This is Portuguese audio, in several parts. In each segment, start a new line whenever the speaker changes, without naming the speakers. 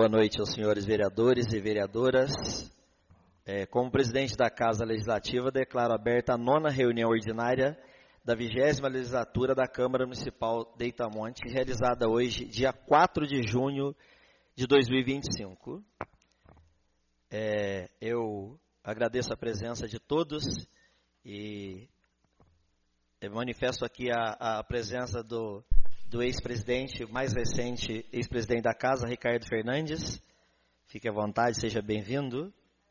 boa noite aos senhores vereadores e vereadoras. Como presidente da Casa Legislativa, declaro aberta a 9ª reunião ordinária da 20ª legislatura da Câmara Municipal de Itamonte, realizada hoje, dia 4 de junho de 2025. Eu agradeço a presença de todos e manifesto aqui a presença do ex-presidente, mais recente ex-presidente da Casa, Ricardo Fernandes. Fique à vontade, seja bem-vindo.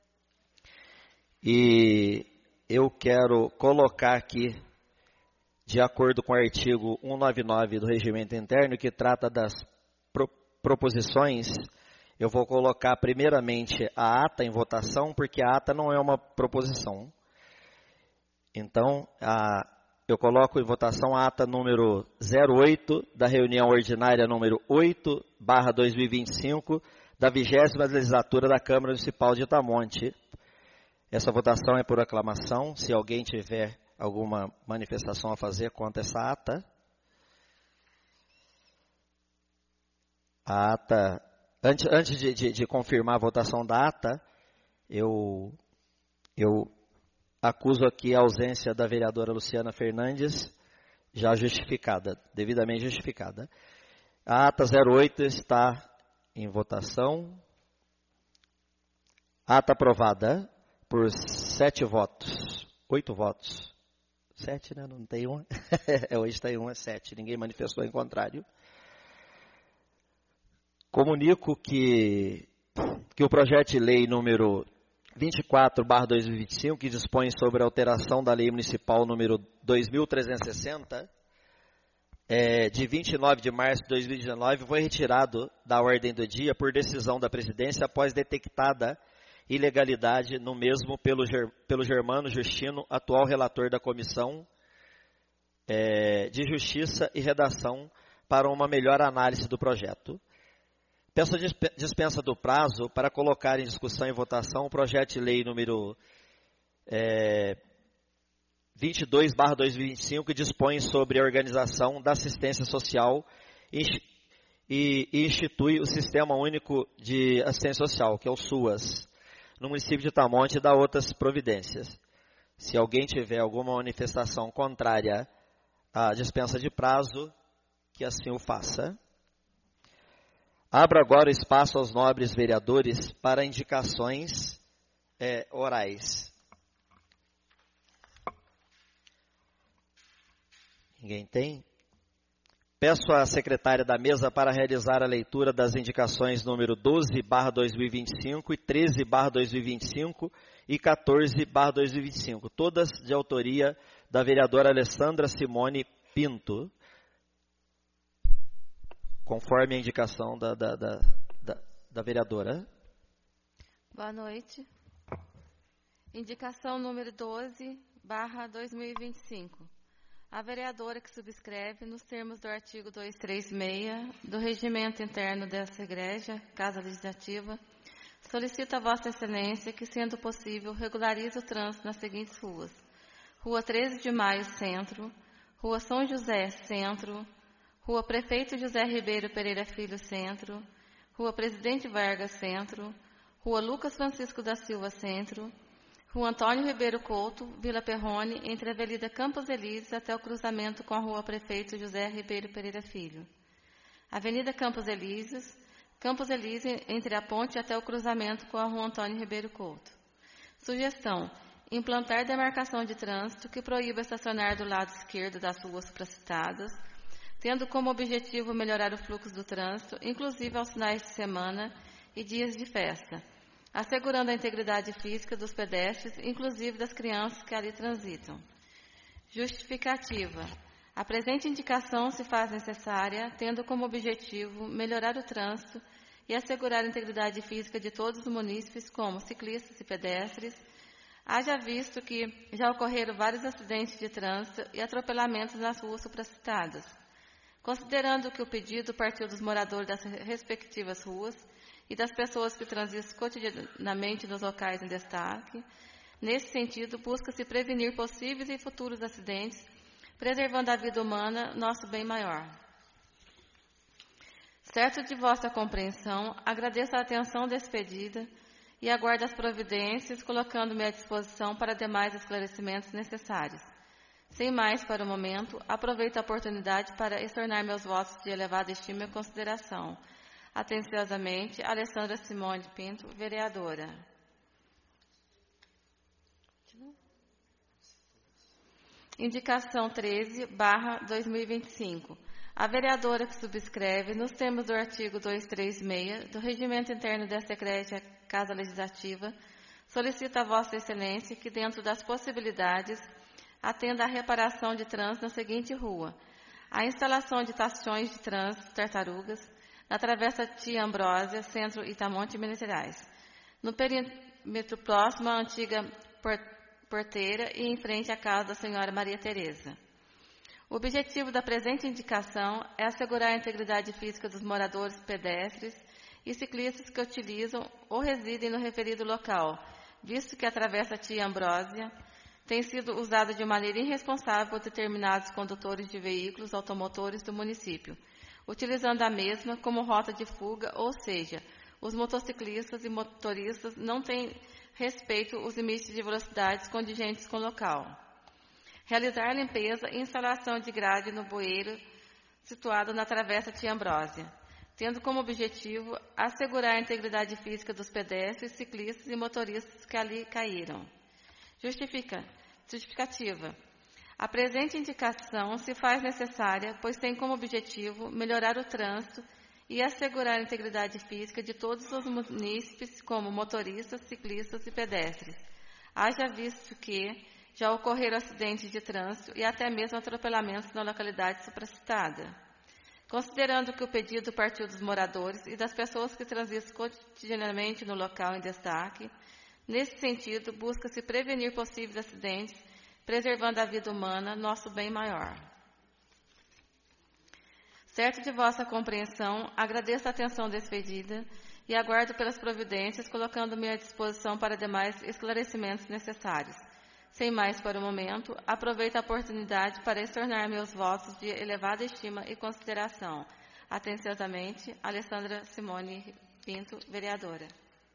E eu quero colocar aqui, de acordo com o artigo 199 do Regimento Interno, que trata das proposições, eu vou colocar primeiramente a ata em votação, porque a ata não é uma proposição. Então, eu coloco em votação a ata número 08 da reunião ordinária número 8/2025 da 20ª legislatura da Câmara Municipal de Itamonte. Essa votação é por aclamação. Se alguém tiver alguma manifestação a fazer contra essa ata. A ata, antes de confirmar a votação da ata, eu acuso aqui a ausência da vereadora Luciana Fernandes, já justificada, devidamente justificada. A ata 08 está em votação. Ata aprovada por 7 votos. 8 votos. 7, né? Não tem uma? Hoje tem uma, 7. Ninguém manifestou em contrário. Comunico que o projeto de lei número 24/2025, que dispõe sobre a alteração da lei municipal número 2.360, de 29 de março de 2019, foi retirado da ordem do dia por decisão da presidência após detectada ilegalidade no mesmo pelo Germano Justino, atual relator da Comissão de Justiça e Redação, para uma melhor análise do projeto. Peço a dispensa do prazo para colocar em discussão e votação o projeto de lei número 22/2025, que dispõe sobre a organização da assistência social e institui o Sistema Único de Assistência Social, que é o SUAS, no município de Itamonte, e dá outras providências. Se alguém tiver alguma manifestação contrária à dispensa de prazo, que assim o faça. Abro agora o espaço aos nobres vereadores para indicações orais. Ninguém tem? Peço à secretária da mesa para realizar a leitura das indicações número 12/2025 e 13/2025 e 14/2025, todas de autoria da vereadora Alessandra Simone Pinto, conforme a indicação da vereadora.
Boa noite. Indicação número 12/2025. A vereadora que subscreve, nos termos do artigo 236 do Regimento Interno dessa Igreja, Casa Legislativa, solicita a Vossa Excelência que, sendo possível, regularize o trânsito nas seguintes ruas: Rua 13 de Maio, Centro; Rua São José, Centro; Rua Prefeito José Ribeiro Pereira Filho, Centro; Rua Presidente Vargas, Centro; Rua Lucas Francisco da Silva, Centro; Rua Antônio Ribeiro Couto, Vila Perrone, entre a Avenida Campos Elíseos até o cruzamento com a Rua Prefeito José Ribeiro Pereira Filho; Avenida Campos Elíseos, entre a ponte até o cruzamento com a Rua Antônio Ribeiro Couto. Sugestão: implantar demarcação de trânsito que proíba estacionar do lado esquerdo das ruas supracitadas, tendo como objetivo melhorar o fluxo do trânsito, inclusive aos finais de semana e dias de festa, assegurando a integridade física dos pedestres, inclusive das crianças que ali transitam. Justificativa: a presente indicação se faz necessária, tendo como objetivo melhorar o trânsito e assegurar a integridade física de todos os munícipes, como ciclistas e pedestres, haja visto que já ocorreram vários acidentes de trânsito e atropelamentos nas ruas supracitadas. Considerando que o pedido partiu dos moradores das respectivas ruas e das pessoas que transitam cotidianamente nos locais em destaque, nesse sentido, busca-se prevenir possíveis e futuros acidentes, preservando a vida humana, nosso bem maior. Certo de vossa compreensão, agradeço a atenção despedida e aguardo as providências, colocando-me à disposição para demais esclarecimentos necessários. Sem mais para o momento, aproveito a oportunidade para externar meus votos de elevada estima e consideração. Atenciosamente, Alessandra Simone Pinto, vereadora. Indicação 13/2025. A vereadora que subscreve, nos termos do artigo 236 do Regimento Interno desta Egrégia Casa Legislativa, solicita a Vossa Excelência que, dentro das possibilidades, atenda à reparação de trânsito na seguinte rua: a instalação de estações de trânsito Tartarugas, na Travessa Tia Ambrósia, Centro Itamonte, Minas Gerais, no perímetro próximo à antiga porteira e em frente à casa da senhora Maria Tereza. O objetivo da presente indicação é assegurar a integridade física dos moradores pedestres e ciclistas que utilizam ou residem no referido local, visto que a Travessa Tia Ambrósia tem sido usada de maneira irresponsável por determinados condutores de veículos automotores do município, utilizando a mesma como rota de fuga, ou seja, os motociclistas e motoristas não têm respeito os limites de velocidades condigentes com o local. Realizar limpeza e instalação de grade no bueiro situado na Travessa Tia Ambrósia, tendo como objetivo assegurar a integridade física dos pedestres, ciclistas e motoristas que ali caíram. Justificativa. A presente indicação se faz necessária, pois tem como objetivo melhorar o trânsito e assegurar a integridade física de todos os munícipes, como motoristas, ciclistas e pedestres. Haja visto que já ocorreram acidentes de trânsito e até mesmo atropelamentos na localidade supracitada. Considerando que o pedido partiu dos moradores e das pessoas que transitam cotidianamente no local em destaque, nesse sentido, busca-se prevenir possíveis acidentes, preservando a vida humana, nosso bem maior. Certo de vossa compreensão, agradeço a atenção despedida e aguardo pelas providências, colocando-me à disposição para demais esclarecimentos necessários. Sem mais para o momento, aproveito a oportunidade para externar meus votos de elevada estima e consideração. Atenciosamente, Alessandra Simone Pinto, vereadora.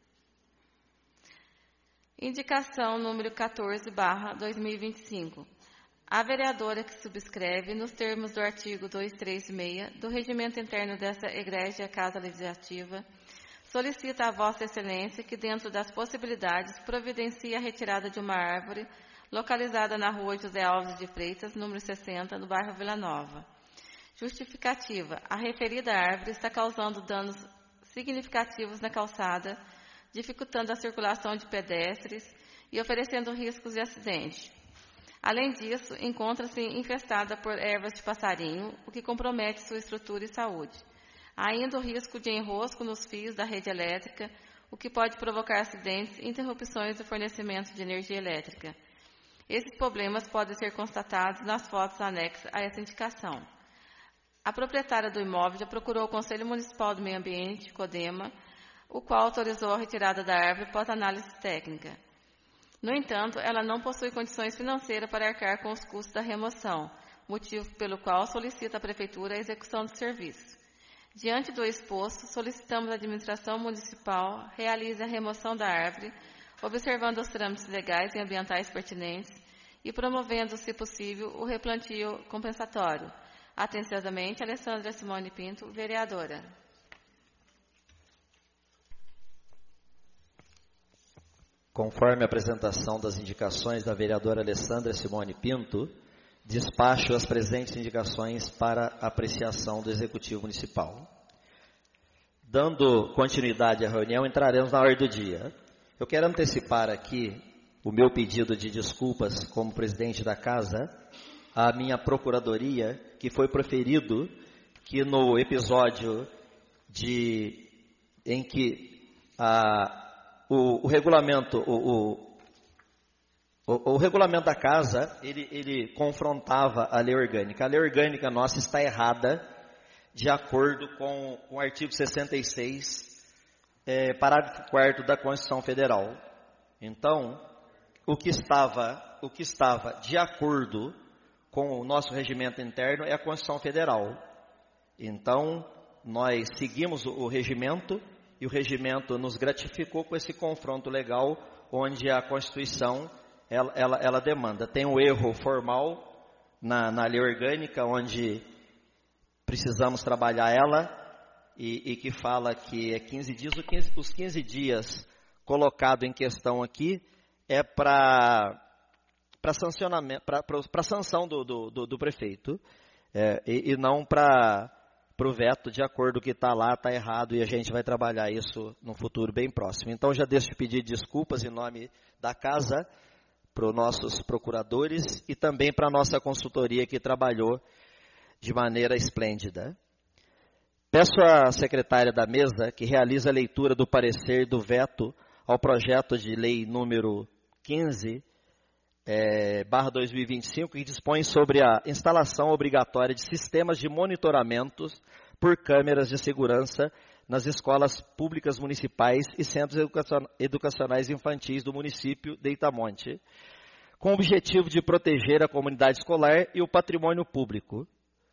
Indicação número 14/2025. A vereadora que subscreve, nos termos do artigo 236 do Regimento Interno desta Egrégia Casa Legislativa, solicita a Vossa Excelência que, dentro das possibilidades, providencie a retirada de uma árvore localizada na rua José Alves de Freitas, número 60, no bairro Vila Nova. Justificativa. A referida árvore está causando danos significativos na calçada, dificultando a circulação de pedestres e oferecendo riscos de acidente. Além disso, encontra-se infestada por ervas de passarinho, o que compromete sua estrutura e saúde. Há ainda o risco de enrosco nos fios da rede elétrica, o que pode provocar acidentes e interrupções do fornecimento de energia elétrica. Esses problemas podem ser constatados nas fotos anexas a essa indicação. A proprietária do imóvel já procurou o Conselho Municipal do Meio Ambiente, CODEMA, o qual autorizou a retirada da árvore após análise técnica. No entanto, ela não possui condições financeiras para arcar com os custos da remoção, motivo pelo qual solicita à Prefeitura a execução do serviço. Diante do exposto, solicitamos à administração municipal realize a remoção da árvore, observando os trâmites legais e ambientais pertinentes e promovendo, se possível, o replantio compensatório. Atenciosamente, Alessandra Simone Pinto, vereadora.
Conforme a apresentação das indicações da vereadora Alessandra Simone Pinto, despacho as presentes indicações para apreciação do Executivo Municipal. Dando continuidade à reunião, entraremos na ordem do dia. Eu quero antecipar aqui o meu pedido de desculpas como presidente da Casa à minha procuradoria, que foi proferido que no episódio em que o regulamento da Casa, ele confrontava a lei orgânica. A lei orgânica nossa está errada, de acordo com o artigo 66, parágrafo 4º da Constituição Federal. Então, o que estava de acordo com o nosso regimento interno é a Constituição Federal. Então, nós seguimos o regimento e o regimento nos gratificou com esse confronto legal, onde a Constituição ela demanda. Tem um erro formal na lei orgânica, onde precisamos trabalhar ela, e que fala que é 15 dias. Os 15 dias colocado em questão aqui é para sancionamento, para sanção do prefeito, e não para o veto. De acordo com o que está lá, está errado, e a gente vai trabalhar isso no futuro bem próximo. Então já deixo de pedir desculpas em nome da casa para os nossos procuradores e também para a nossa consultoria, que trabalhou de maneira esplêndida. Peço à secretária da mesa que realize a leitura do parecer do veto ao projeto de lei número 15/2025, que dispõe sobre a instalação obrigatória de sistemas de monitoramentos por câmeras de segurança nas escolas públicas municipais e centros educacionais infantis do município de Itamonte, com o objetivo de proteger a comunidade escolar e o patrimônio público.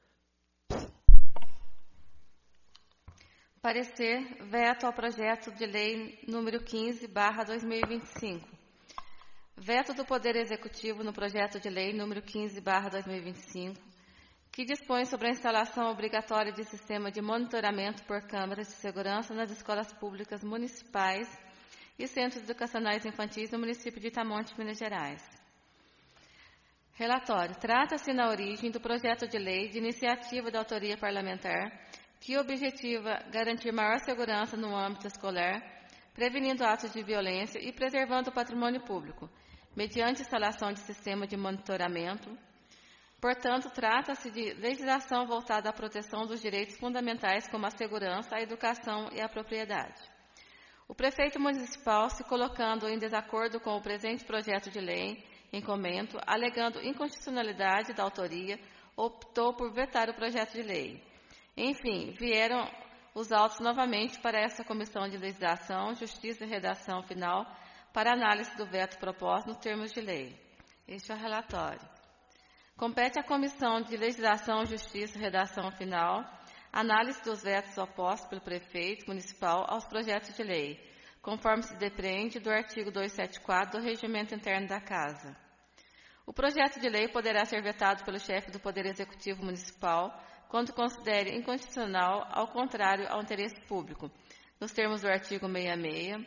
Parecer veto ao projeto de lei número 15/2025. Veto do Poder Executivo no projeto de lei número 15/2025, que dispõe sobre a instalação obrigatória de sistema de monitoramento por câmeras de segurança nas escolas públicas municipais e centros educacionais infantis do município de Itamonte, Minas Gerais. Relatório. Trata-se na origem do projeto de lei de iniciativa da autoria parlamentar, que objetiva garantir maior segurança no âmbito escolar, prevenindo atos de violência e preservando o patrimônio público, mediante instalação de sistema de monitoramento. Portanto, trata-se de legislação voltada à proteção dos direitos fundamentais, como a segurança, a educação e a propriedade. O prefeito municipal, se colocando em desacordo com o presente projeto de lei em comento, alegando inconstitucionalidade da autoria, optou por vetar o projeto de lei. Enfim, vieram os autos novamente para essa Comissão de Legislação, Justiça e Redação Final, para análise do veto proposto nos termos de lei. Este é o relatório. Compete à Comissão de Legislação, Justiça e Redação Final análise dos vetos opostos pelo prefeito municipal aos projetos de lei, conforme se depreende do artigo 274 do Regimento Interno da Casa. O projeto de lei poderá ser vetado pelo chefe do Poder Executivo Municipal quando considere inconstitucional, ao contrário ao interesse público, nos termos do artigo 66,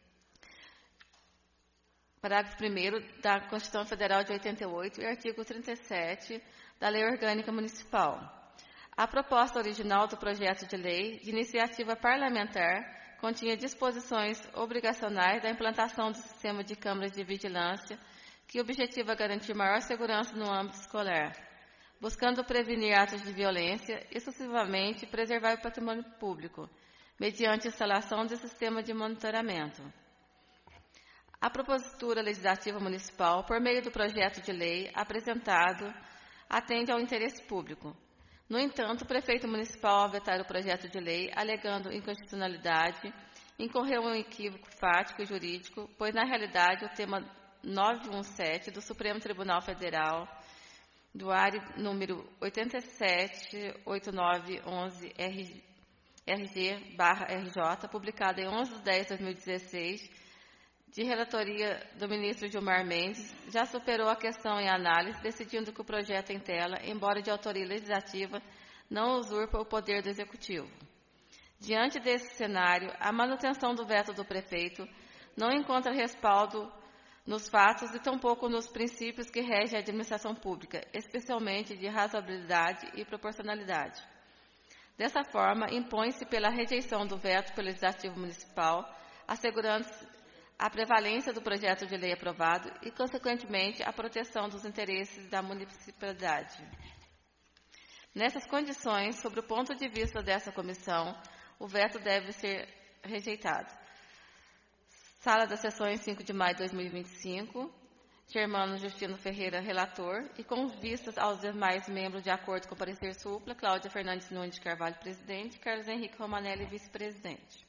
parágrafo 1º da Constituição Federal de 88 e artigo 37 da Lei Orgânica Municipal. A proposta original do projeto de lei, de iniciativa parlamentar, continha disposições obrigacionais da implantação do sistema de câmaras de vigilância, que objetiva garantir maior segurança no âmbito escolar, buscando prevenir atos de violência e, sucessivamente, preservar o patrimônio público, mediante instalação de sistema de monitoramento. A propositura legislativa municipal, por meio do projeto de lei apresentado, atende ao interesse público. No entanto, o prefeito municipal, ao vetar o projeto de lei, alegando inconstitucionalidade, incorreu em um equívoco fático e jurídico, pois, na realidade, o tema 917 do Supremo Tribunal Federal, do ARE número 878911-RG/RJ, publicado em 11/10/2016, de relatoria do ministro Gilmar Mendes, já superou a questão em análise, decidindo que o projeto em tela, embora de autoria legislativa, não usurpa o poder do Executivo. Diante desse cenário, a manutenção do veto do prefeito não encontra respaldo nos fatos e tampouco nos princípios que regem a administração pública, especialmente de razoabilidade e proporcionalidade. Dessa forma, impõe-se pela rejeição do veto pelo Legislativo Municipal, assegurando-se a prevalência do projeto de lei aprovado e, consequentemente, a proteção dos interesses da municipalidade. Nessas condições, sobre o ponto de vista dessa comissão, o veto deve ser rejeitado. Sala das Sessões, 5 de maio de 2025. Germano Justino Ferreira, relator. E com vistas aos demais membros, de acordo com o parecer supla, Cláudia Fernandes Nunes de Carvalho, presidente. Carlos Henrique Romanelli, vice-presidente.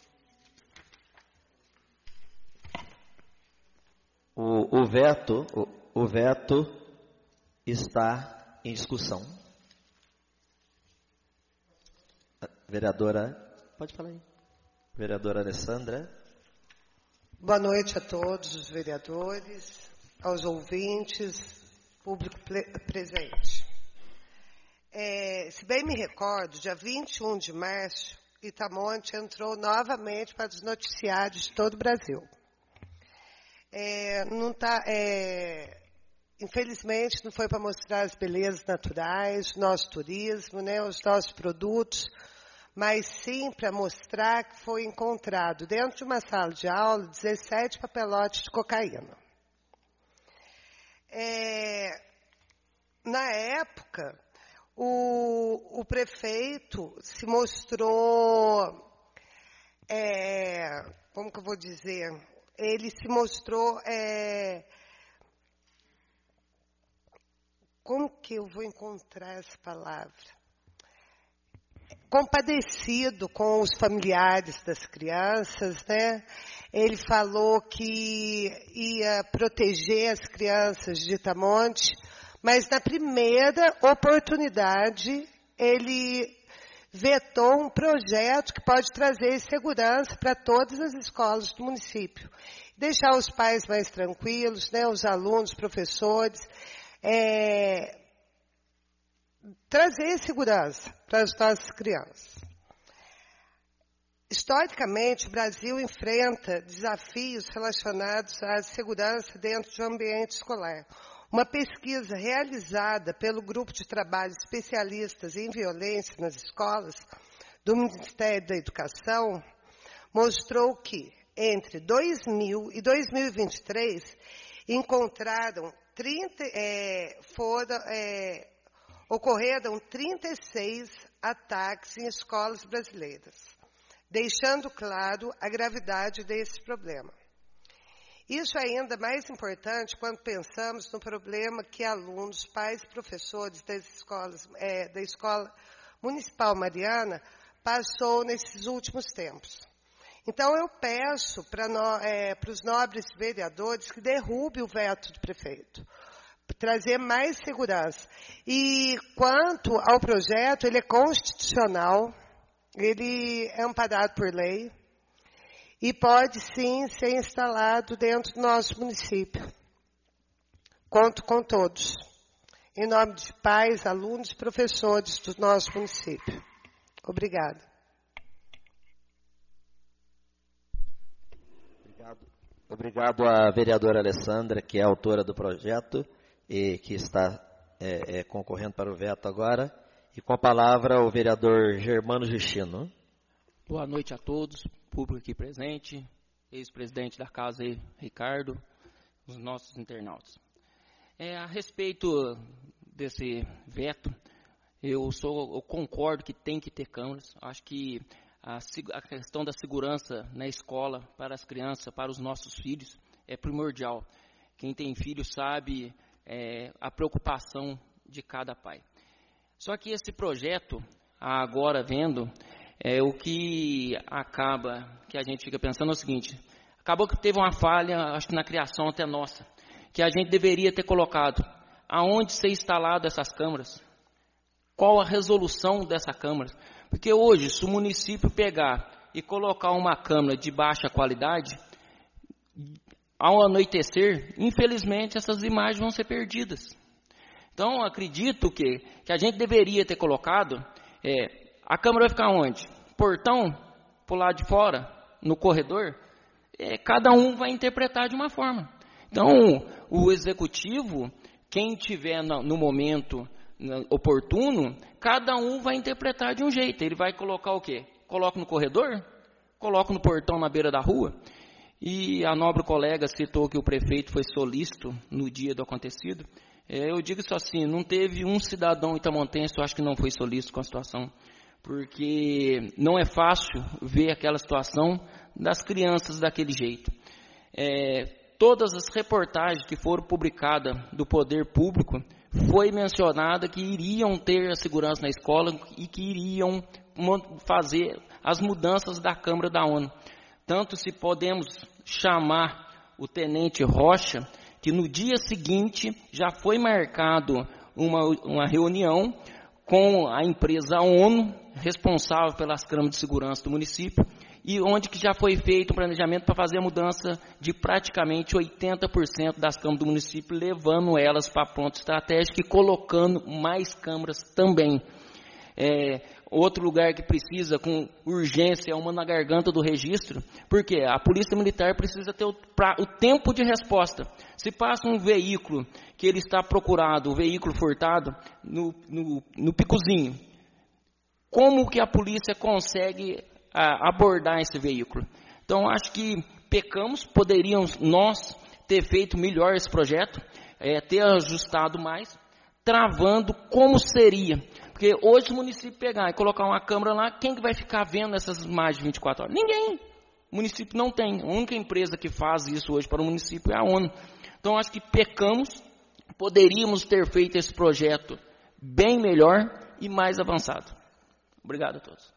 O veto está em discussão. Vereadora, pode falar aí. Vereadora Alessandra.
Boa noite a todos os vereadores, aos ouvintes, público presente. Se bem me recordo, dia 21 de março, Itamonte entrou novamente para os noticiários de todo o Brasil. Infelizmente, não foi para mostrar as belezas naturais, o nosso turismo, né, os nossos produtos, mas sim para mostrar que foi encontrado dentro de uma sala de aula 17 papelotes de cocaína. Na época, o prefeito se mostrou, como que eu vou dizer, ele se mostrou, como que eu vou encontrar essa palavra? Compadecido com os familiares das crianças, né? Ele falou que ia proteger as crianças de Itamonte, mas na primeira oportunidade ele vetou um projeto que pode trazer segurança para todas as escolas do município. Deixar os pais mais tranquilos, né? Os alunos, professores, trazer segurança para as nossas crianças. Historicamente, o Brasil enfrenta desafios relacionados à segurança dentro de um ambiente escolar. Uma pesquisa realizada pelo Grupo de Trabalho Especialistas em Violência nas Escolas, do Ministério da Educação, mostrou que, entre 2000 e 2023, ocorreram 36 ataques em escolas brasileiras, deixando claro a gravidade desse problema. Isso é ainda mais importante quando pensamos no problema que alunos, pais e professores das escolas, da Escola Municipal Mariana passou nesses últimos tempos. Então, eu peço para os nobres vereadores que derrubem o veto do prefeito, trazer mais segurança. E quanto ao projeto, ele é constitucional, ele é amparado por lei e pode sim ser instalado dentro do nosso município. Conto com todos, em nome de pais, alunos e professores do nosso município. Obrigada.
Obrigado à vereadora Alessandra, que é autora do projeto e que está concorrendo para o veto agora. E com a palavra o vereador Germano Justino.
Boa noite a todos, público aqui presente, ex-presidente da casa aí, Ricardo, os nossos internautas. A respeito desse veto, eu concordo que tem que ter câmeras. Acho que a questão da segurança na escola para as crianças, para os nossos filhos, é primordial. Quem tem filho sabe a preocupação de cada pai. Só que esse projeto, agora vendo, o que acaba, que a gente fica pensando é o seguinte: acabou que teve uma falha, acho que na criação até nossa, que a gente deveria ter colocado aonde ser instalado essas câmeras, qual a resolução dessa câmera. Porque hoje, se o município pegar e colocar uma câmera de baixa qualidade, ao anoitecer, infelizmente, essas imagens vão ser perdidas. Então, acredito que a gente deveria ter colocado, a câmera vai ficar onde? Portão, para o lado de fora, no corredor, cada um vai interpretar de uma forma. Então, o executivo, quem tiver no momento oportuno, cada um vai interpretar de um jeito. Ele vai colocar o quê? Coloca no corredor? Coloca no portão na beira da rua? E a nobre colega citou que o prefeito foi solícito no dia do acontecido. Eu digo isso assim, não teve um cidadão itamontense, eu acho que não foi solícito com a situação, porque não é fácil ver aquela situação das crianças daquele jeito. Todas as reportagens que foram publicadas do poder público, foi mencionada que iriam ter a segurança na escola e que iriam fazer as mudanças da Câmara da ONU. Tanto se podemos chamar o tenente Rocha, que no dia seguinte já foi marcado uma reunião com a empresa ONU, responsável pelas câmaras de segurança do município, e onde que já foi feito o planejamento para fazer a mudança de praticamente 80% das câmaras do município, levando elas para ponto estratégico e colocando mais câmaras também. Outro lugar que precisa com urgência é uma na garganta do registro, porque a polícia militar precisa ter o tempo de resposta. Se passa um veículo que ele está procurado, o veículo furtado, no picozinho, como que a polícia consegue abordar esse veículo? Então, acho que pecamos, poderíamos nós ter feito melhor esse projeto, ter ajustado mais, travando como seria. Porque hoje se o município pegar e colocar uma câmera lá, quem que vai ficar vendo essas imagens 24 horas? Ninguém. O município não tem. A única empresa que faz isso hoje para o município é a ONU. Então, acho que pecamos, poderíamos ter feito esse projeto bem melhor e mais avançado. Obrigado a todos.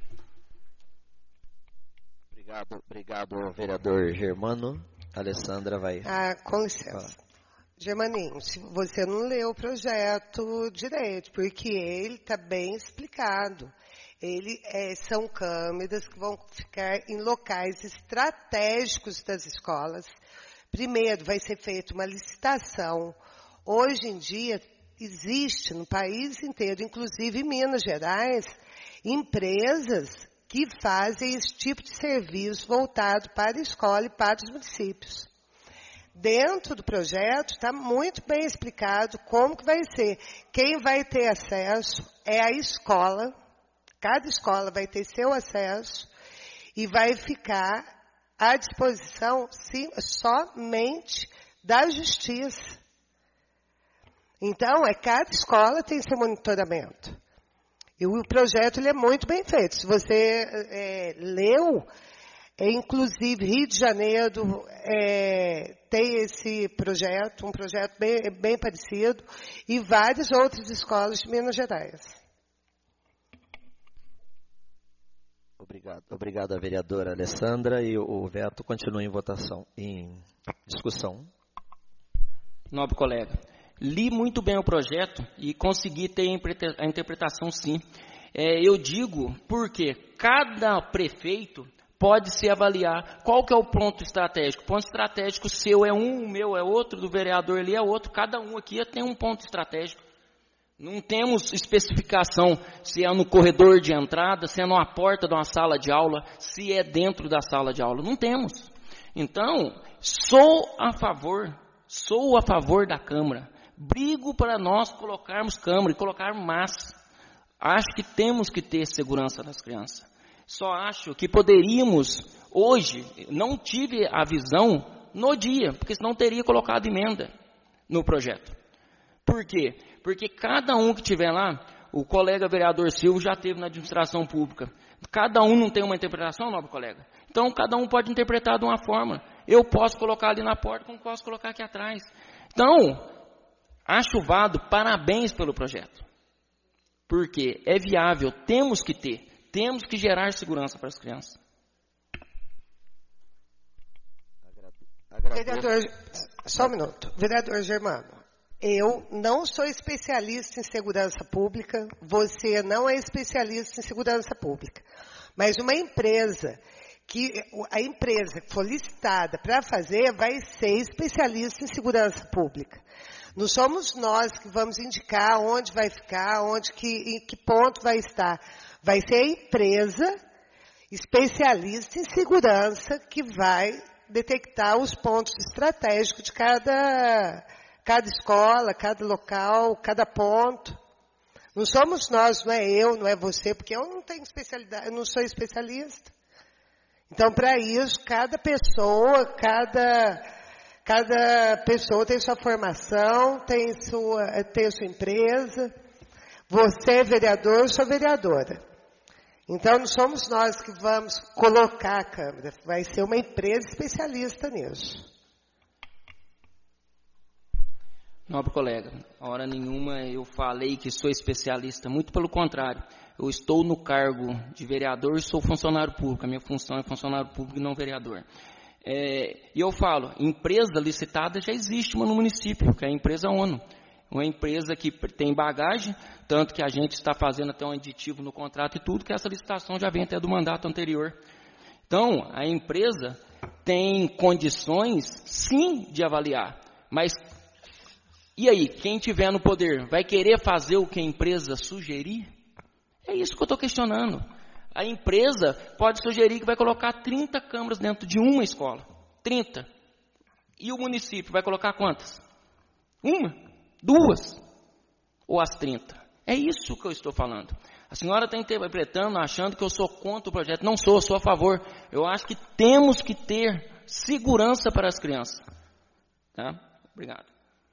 Obrigado, vereador Germano. A Alessandra vai...
Com licença. Germaninho, você não leu o projeto direito, porque ele está bem explicado. São câmeras que vão ficar em locais estratégicos das escolas. Primeiro, vai ser feita uma licitação. Hoje em dia, existe no país inteiro, inclusive em Minas Gerais, empresas que fazem esse tipo de serviço voltado para a escola e para os municípios. Dentro do projeto está muito bem explicado como que vai ser. Quem vai ter acesso é a escola. Cada escola vai ter seu acesso e vai ficar à disposição somente da justiça. Então, cada escola tem seu monitoramento. E o projeto ele é muito bem feito. Se você leu... inclusive, Rio de Janeiro tem esse projeto, um projeto bem parecido, e várias outras escolas de Minas Gerais.
Obrigado à vereadora Alessandra, e o veto continua em votação, em discussão.
Nobre colega, li muito bem o projeto e consegui ter a interpretação sim. Eu digo porque cada prefeito pode se avaliar qual que é o ponto estratégico. O ponto estratégico seu é um, o meu é outro, do vereador ali é outro. Cada um aqui tem um ponto estratégico. Não temos especificação se é no corredor de entrada, se é numa porta de uma sala de aula, se é dentro da sala de aula. Não temos. Então, sou a favor da Câmara. Brigo para nós colocarmos Câmara e colocarmos massa. Acho que temos que ter segurança das crianças. Só acho que poderíamos, hoje, não tive a visão no dia, porque senão teria colocado emenda no projeto. Por quê? Porque cada um que tiver lá, o colega vereador Silvio já teve na administração pública. Cada um não tem uma interpretação, nobre colega? Então, cada um pode interpretar de uma forma. Eu posso colocar ali na porta, como posso colocar aqui atrás. Então, acho válido, parabéns pelo projeto. Porque é viável, temos que ter. Temos que gerar segurança para as crianças.
Vereador, só um minuto. Vereador Germano, eu não sou especialista em segurança pública, você não é especialista em segurança pública. Mas a empresa que for licitada para fazer vai ser especialista em segurança pública. Não somos nós que vamos indicar onde vai ficar, em que ponto vai estar. Vai ser a empresa especialista em segurança que vai detectar os pontos estratégicos de cada escola, cada local, cada ponto. Não somos nós, não é eu, não é você, porque eu não tenho especialidade, eu não sou especialista. Então, para isso, cada pessoa tem sua formação, tem sua empresa. Você é vereador, eu sou vereadora. Então, não somos nós que vamos colocar a câmera. Vai ser uma empresa especialista nisso.
Nobre colega, hora nenhuma eu falei que sou especialista. Muito pelo contrário. Eu estou no cargo de vereador e sou funcionário público. A minha função é funcionário público e não vereador. E eu falo, empresa licitada já existe uma no município, que é a empresa ONU. uma empresa que tem bagagem, tanto que a gente está fazendo até um aditivo no contrato e tudo, que essa licitação já vem até do mandato anterior. Então, a empresa tem condições, sim, de avaliar, mas e aí, quem tiver no poder, vai querer fazer o que a empresa sugerir? É isso que eu estou questionando. A empresa pode sugerir que vai colocar 30 câmaras dentro de uma escola. 30. E o município vai colocar quantas? Uma? Duas? Ou as 30? É isso que eu estou falando. A senhora está interpretando, achando que eu sou contra o projeto. Não sou, eu sou a favor. Eu acho que temos que ter segurança para as crianças. Tá? Obrigado.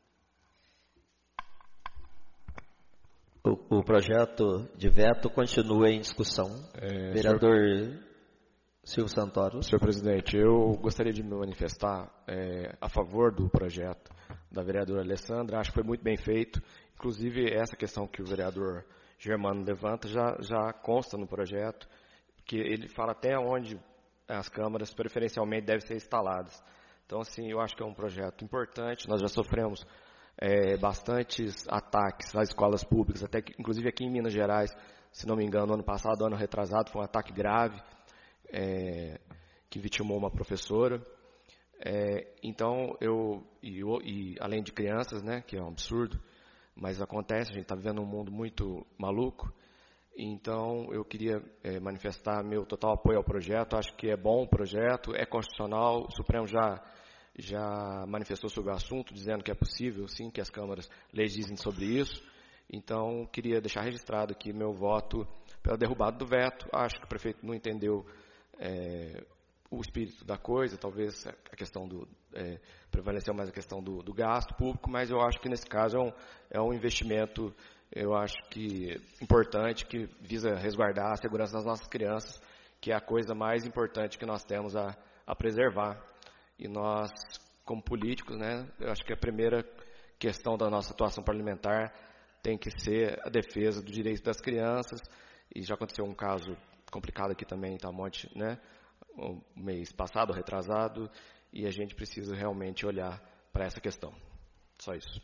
O projeto de veto continua em discussão. Vereador Silvio Santoro.
Senhor presidente, eu gostaria de me manifestar a favor do projeto da vereadora Alessandra. Acho que foi muito bem feito. Inclusive, essa questão que o vereador Germano levanta já consta no projeto, que ele fala até onde as câmaras preferencialmente devem ser instaladas. Então, assim, eu acho que é um projeto importante. Nós já sofremos bastantes ataques às escolas públicas, até que, inclusive aqui em Minas Gerais, se não me engano, ano passado, ano retrasado, foi um ataque grave que vitimou uma professora. Então, além de crianças, né, que é um absurdo, mas acontece, a gente está vivendo um mundo muito maluco. Então, eu queria manifestar meu total apoio ao projeto. Acho que é bom o projeto, é constitucional, o Supremo já manifestou sobre o assunto, dizendo que é possível, sim, que as câmaras legislem sobre isso. Então, queria deixar registrado aqui meu voto pela derrubada do veto. Acho que o prefeito não entendeu o espírito da coisa, talvez a questão prevaleceu mais a questão do gasto público, mas eu acho que nesse caso é um investimento, eu acho que importante, que visa resguardar a segurança das nossas crianças, que é a coisa mais importante que nós temos a preservar. E nós, como políticos, né, eu acho que a primeira questão da nossa atuação parlamentar tem que ser a defesa do direito das crianças. E já aconteceu um caso complicado aqui também em Itamonte, né, o mês passado, retrasado, e a gente precisa realmente olhar para essa questão. Só isso.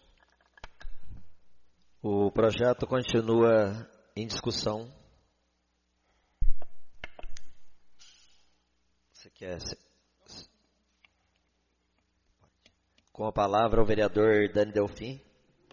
O projeto continua em discussão. Você quer... Com a palavra o vereador Dani Delfim.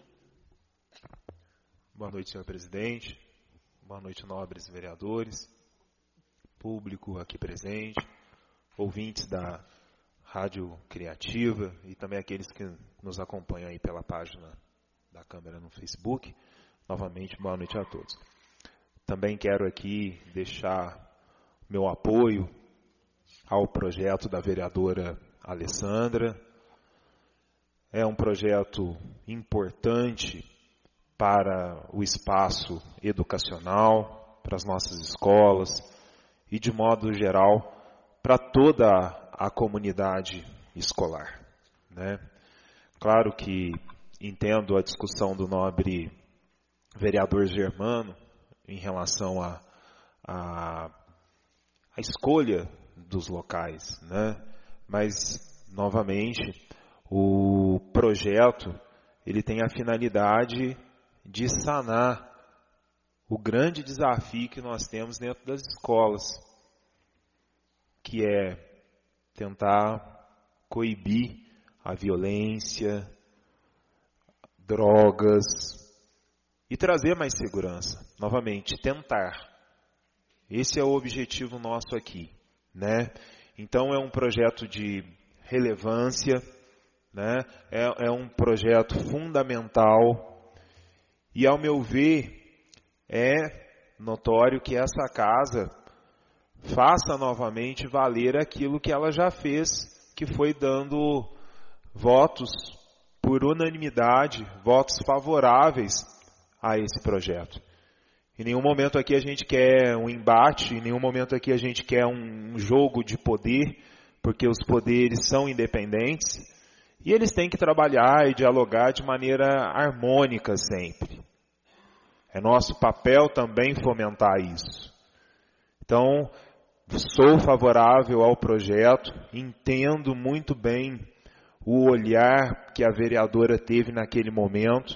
Boa noite, senhor presidente. Boa noite, nobres vereadores, público aqui presente, ouvintes da Rádio Criativa e também aqueles que nos acompanham aí pela página da Câmara no Facebook. Novamente, boa noite a todos. Também quero aqui deixar meu apoio ao projeto da vereadora Alessandra. É um projeto importante para o espaço educacional, para as nossas escolas e, de modo geral, para toda a comunidade escolar, né? Claro que entendo a discussão do nobre vereador Germano em relação à escolha dos locais, né? Mas, novamente, o projeto ele tem a finalidade de sanar o grande desafio que nós temos dentro das escolas, que é tentar coibir a violência, drogas e trazer mais segurança. Novamente, tentar. Esse é o objetivo nosso aqui, né? Então é um projeto de relevância, né? É um projeto fundamental e, ao meu ver, é notório que essa casa faça novamente valer aquilo que ela já fez, que foi dando votos por unanimidade, votos favoráveis a esse projeto. Em nenhum momento aqui a gente quer um embate, em nenhum momento aqui a gente quer um jogo de poder, porque os poderes são independentes e eles têm que trabalhar e dialogar de maneira harmônica sempre. É nosso papel também fomentar isso. Então, sou favorável ao projeto, entendo muito bem o olhar que a vereadora teve naquele momento,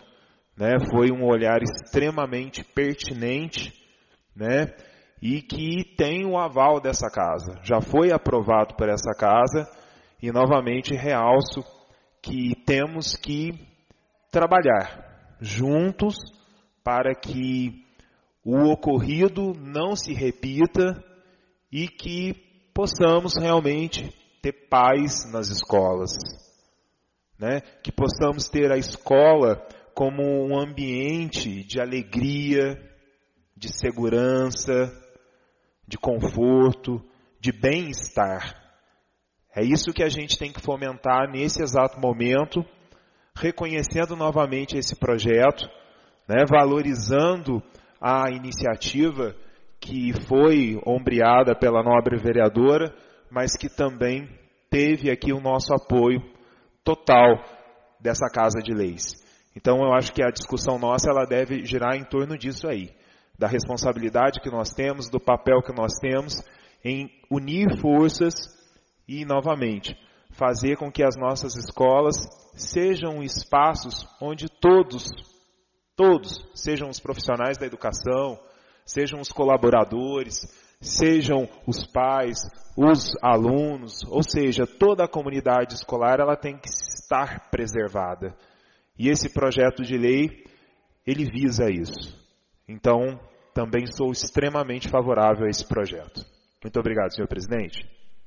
né? Foi um olhar extremamente pertinente, né? E que tem o aval dessa casa. Já foi aprovado por essa casa e novamente realço que temos que trabalhar juntos para que o ocorrido não se repita e que possamos realmente ter paz nas escolas, né? Que possamos ter a escola como um ambiente de alegria, de segurança, de conforto, de bem-estar. É isso que a gente tem que fomentar nesse exato momento, reconhecendo novamente esse projeto, né? Valorizando a iniciativa que foi ombreada pela nobre vereadora, mas que também teve aqui o nosso apoio total dessa Casa de Leis. Então eu acho que a discussão nossa ela deve girar em torno disso aí, da responsabilidade que nós temos, do papel que nós temos em unir forças e, novamente, fazer com que as nossas escolas sejam espaços onde todos, sejam os profissionais da educação, sejam os colaboradores, sejam os pais, os alunos, ou seja, toda a comunidade escolar ela tem que estar preservada. E esse projeto de lei, ele visa isso. Então, também sou extremamente favorável a esse projeto. Muito obrigado, senhor presidente.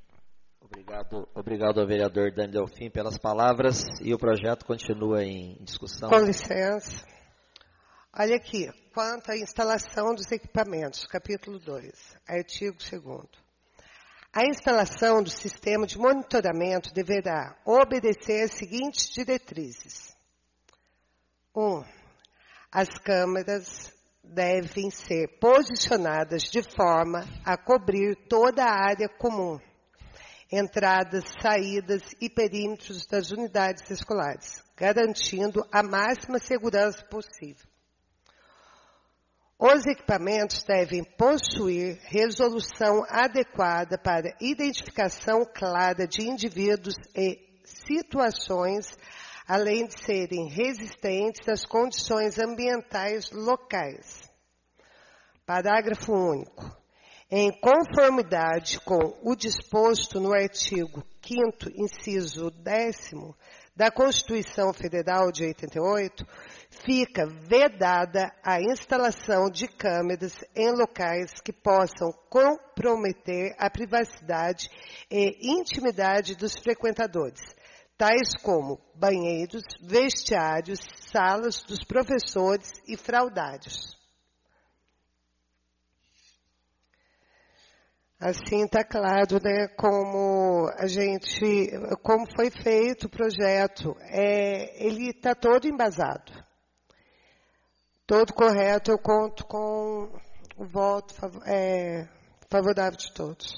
Obrigado ao vereador Dani Delfim pelas palavras e o projeto continua em discussão.
Com licença. Olha aqui, quanto à instalação dos equipamentos, capítulo 2, artigo 2º. A instalação do sistema de monitoramento deverá obedecer as seguintes diretrizes. 1. As câmeras devem ser posicionadas de forma a cobrir toda a área comum, entradas, saídas e perímetros das unidades escolares, garantindo a máxima segurança possível. Os equipamentos devem possuir resolução adequada para identificação clara de indivíduos e situações, além de serem resistentes às condições ambientais locais. Parágrafo único. Em conformidade com o disposto no artigo 5º, inciso 10º, da Constituição Federal de 88, fica vedada a instalação de câmeras em locais que possam comprometer a privacidade e intimidade dos frequentadores, tais como banheiros, vestiários, salas dos professores e fraudários. Assim está claro, né, como foi feito o projeto. Ele está todo embasado, todo correto. Eu conto com o voto favorável de todos.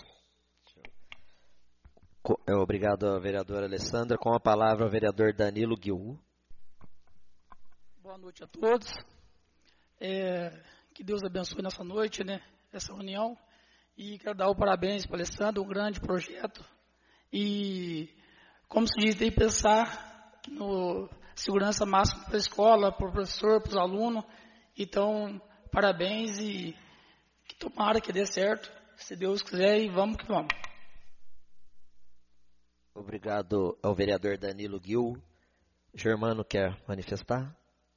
Obrigado à vereadora Alessandra. Com a palavra o vereador Danilo Guiú.
Boa noite a todos. Que Deus abençoe nessa noite, né, essa reunião. E quero dar o parabéns para a Alessandra, um grande projeto. E, como se diz, tem que pensar no segurança máxima para a escola, para o professor, para os alunos. Então, parabéns e que tomara que dê certo, se Deus quiser, e vamos que vamos.
Obrigado ao vereador Danilo Guiú. Germano quer manifestar?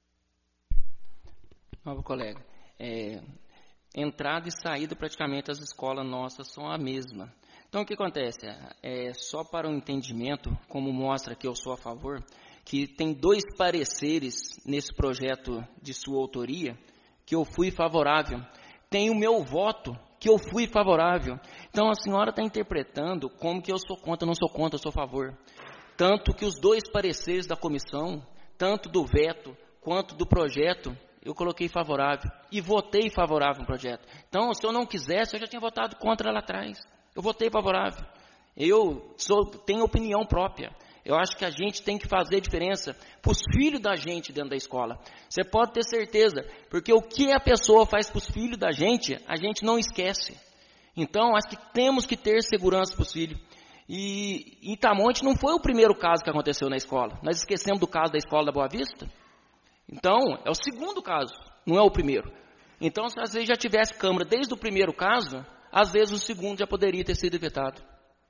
Novo colega. Entrada e saída, praticamente, as escolas nossas são a mesma. Então, o que acontece? Só para um entendimento, como mostra que eu sou a favor, que tem 2 pareceres nesse projeto de sua autoria, que eu fui favorável. Tem o meu voto, que eu fui favorável. Então, a senhora está interpretando como que eu sou contra, não sou contra, eu sou a favor. Tanto que os 2 pareceres da comissão, tanto do veto quanto do projeto, eu coloquei favorável e votei favorável no projeto. Então, se eu não quisesse, eu já tinha votado contra lá atrás. Eu votei favorável. Tenho opinião própria. Eu acho que a gente tem que fazer diferença para os filhos da gente dentro da escola. Você pode ter certeza, porque o que a pessoa faz para os filhos da gente, a gente não esquece. Então, acho que temos que ter segurança para os filhos. E Itamonte não foi o primeiro caso que aconteceu na escola. Nós esquecemos do caso da escola da Boa Vista. Então, é o segundo caso, não é o primeiro. Então, se às vezes já tivesse Câmara desde o primeiro caso, às vezes o segundo já poderia ter sido vetado.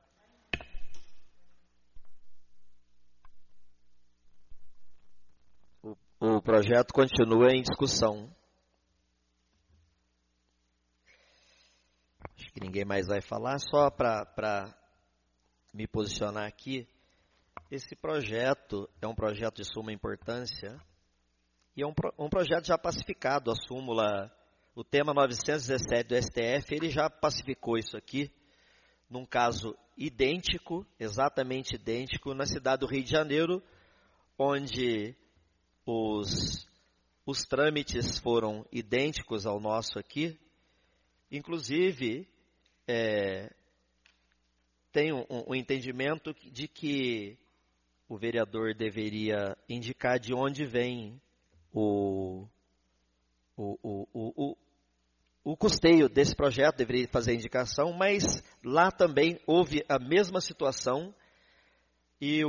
O projeto continua em discussão. Acho que ninguém mais vai falar, só para me posicionar aqui. Esse projeto é um projeto de suma importância e é um projeto já pacificado. A súmula, o tema 917 do STF, ele já pacificou isso aqui, num caso idêntico, exatamente idêntico, na cidade do Rio de Janeiro, onde os trâmites foram idênticos ao nosso aqui. Inclusive, tem um entendimento de que o vereador deveria indicar de onde vem o custeio desse projeto, deveria fazer a indicação, mas lá também houve a mesma situação e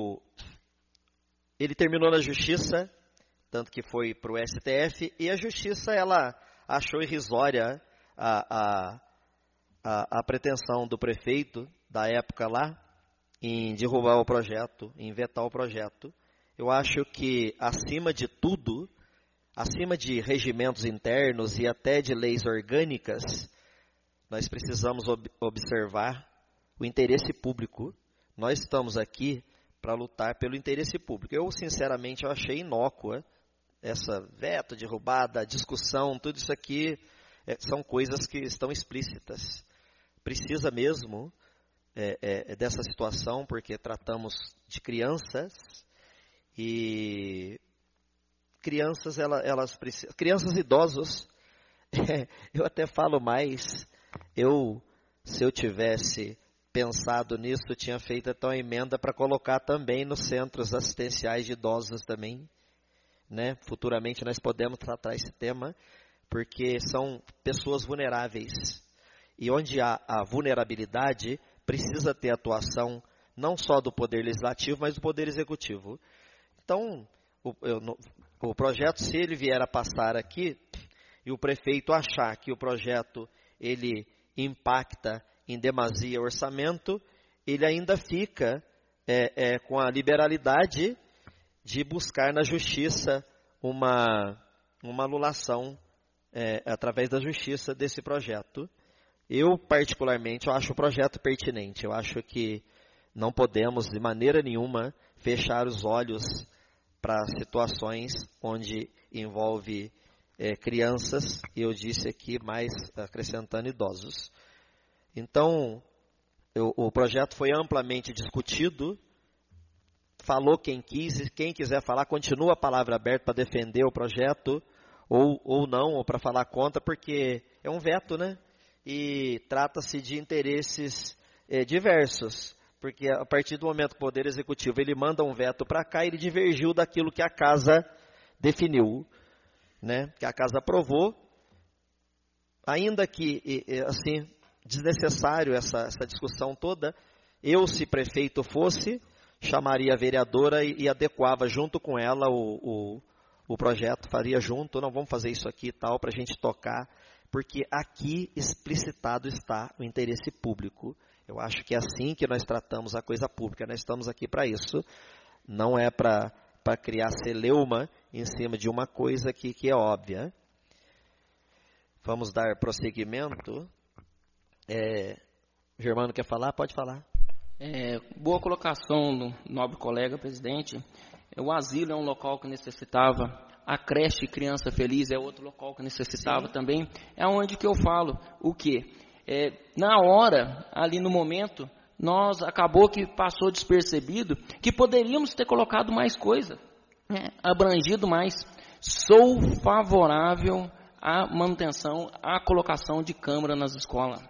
ele terminou na justiça, tanto que foi para o STF, e a justiça ela achou irrisória a pretensão do prefeito da época lá em derrubar o projeto, em vetar o projeto. Eu acho que, acima de tudo, acima de regimentos internos e até de leis orgânicas, nós precisamos observar o interesse público. Nós estamos aqui para lutar pelo interesse público. Eu, sinceramente, achei inócua essa veto, derrubada, discussão, tudo isso aqui são coisas que estão explícitas. Precisa mesmo dessa situação, porque tratamos de crianças e crianças, elas precisam, crianças e idosos. Eu até falo mais, se eu tivesse pensado nisso, eu tinha feito então a emenda para colocar também nos centros assistenciais de idosos também, né? Futuramente nós podemos tratar esse tema, porque são pessoas vulneráveis. E onde há a vulnerabilidade, precisa ter atuação não só do Poder Legislativo, mas do Poder Executivo. Então, o projeto, se ele vier a passar aqui, e o prefeito achar que o projeto ele impacta em demasia o orçamento, ele ainda fica com a liberalidade de buscar na justiça uma anulação através da justiça desse projeto. Eu, particularmente, acho o projeto pertinente. Eu acho que não podemos, de maneira nenhuma, fechar os olhos para situações onde envolve crianças, e eu disse aqui, mais acrescentando idosos. Então, o projeto foi amplamente discutido, falou quem quis, e quem quiser falar, continua a palavra aberta para defender o projeto, ou não, ou para falar contra, porque é um veto, né? E trata-se de interesses diversos, porque a partir do momento que o Poder Executivo ele manda um veto para cá, ele divergiu daquilo que a Casa definiu, né? Que a Casa aprovou, ainda que, assim, desnecessário essa discussão toda. Eu, se prefeito fosse, chamaria a vereadora e adequava junto com ela o projeto, faria junto, não vamos fazer isso aqui e tal, para a gente tocar, porque aqui explicitado está o interesse público. Eu acho que é assim que nós tratamos a coisa pública, nós estamos aqui para isso, não é para criar celeuma em cima de uma coisa que é óbvia. Vamos dar prosseguimento. Germano quer falar? Pode falar.
Boa colocação do nobre colega presidente. O asilo é um local que necessitava, a creche Criança Feliz é outro local que necessitava. Sim. Também. É onde que eu falo o quê? Na hora, ali no momento, acabou que passou despercebido que poderíamos ter colocado mais coisa, abrangido mais. Sou favorável à manutenção, à colocação de câmara nas escolas.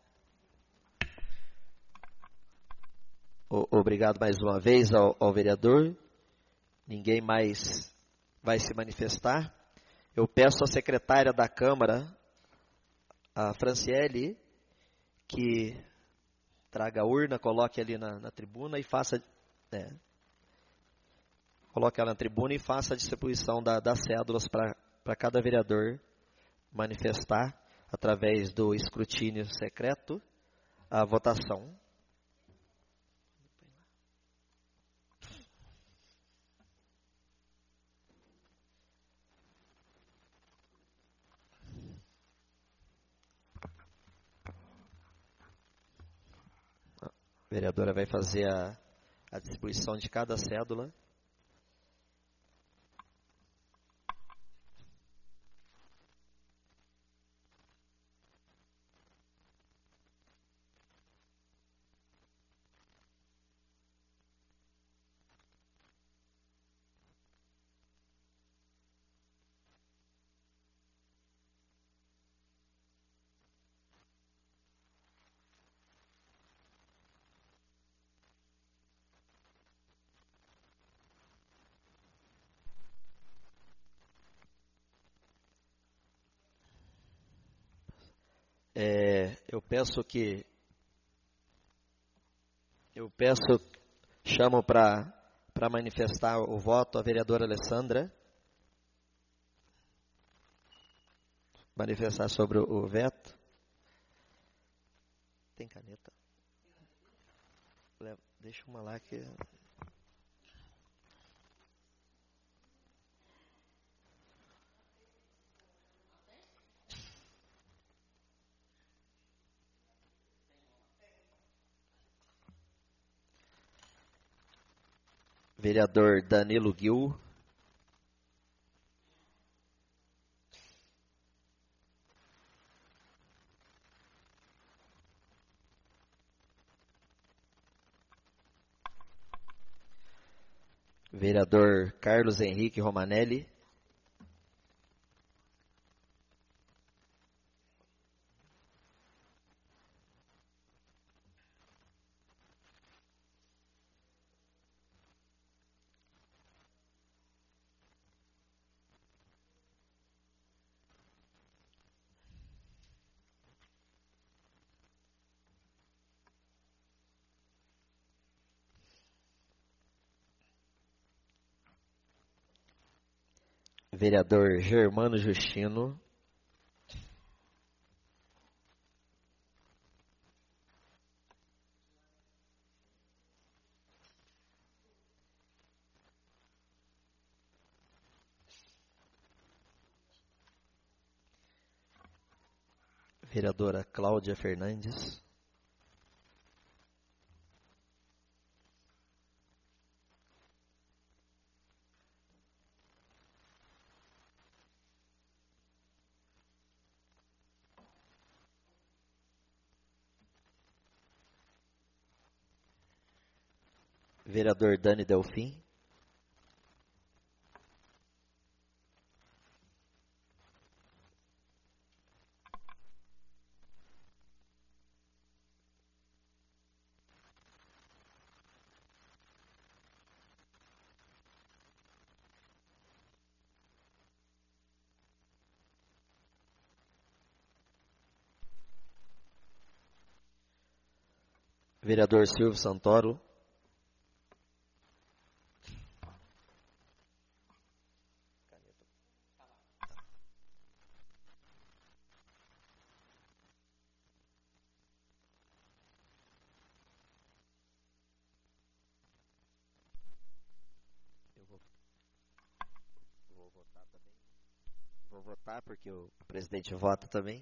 Obrigado mais uma vez ao vereador. Ninguém mais vai se manifestar. Eu peço à secretária da Câmara, a Franciele, que traga a urna, coloque ali na tribuna e faça... coloque ela na tribuna e faça a distribuição das cédulas para cada vereador manifestar, através do escrutínio secreto, a votação. A vereadora vai fazer a distribuição de cada cédula. Chamo para manifestar o voto a vereadora Alessandra. Manifestar sobre o veto. Tem caneta? Deixa uma lá que... Vereador Danilo Gil. Vereador Carlos Henrique Romanelli. Vereador Germano Justino. Vereadora Cláudia Fernandes. Vereador Dani Delfim. Vereador Silvio Santoro. Vou votar porque o presidente vota também.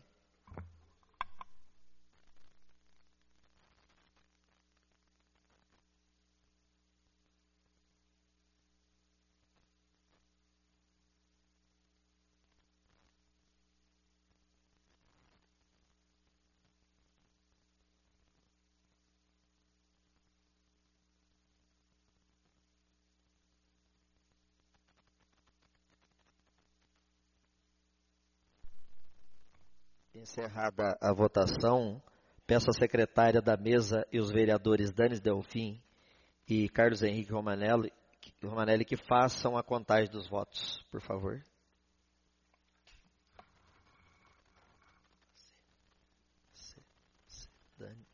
Encerrada a votação, peço à secretária da mesa e os vereadores Dani Delfim e Carlos Henrique Romanelli que façam a contagem dos votos, por favor. Dani.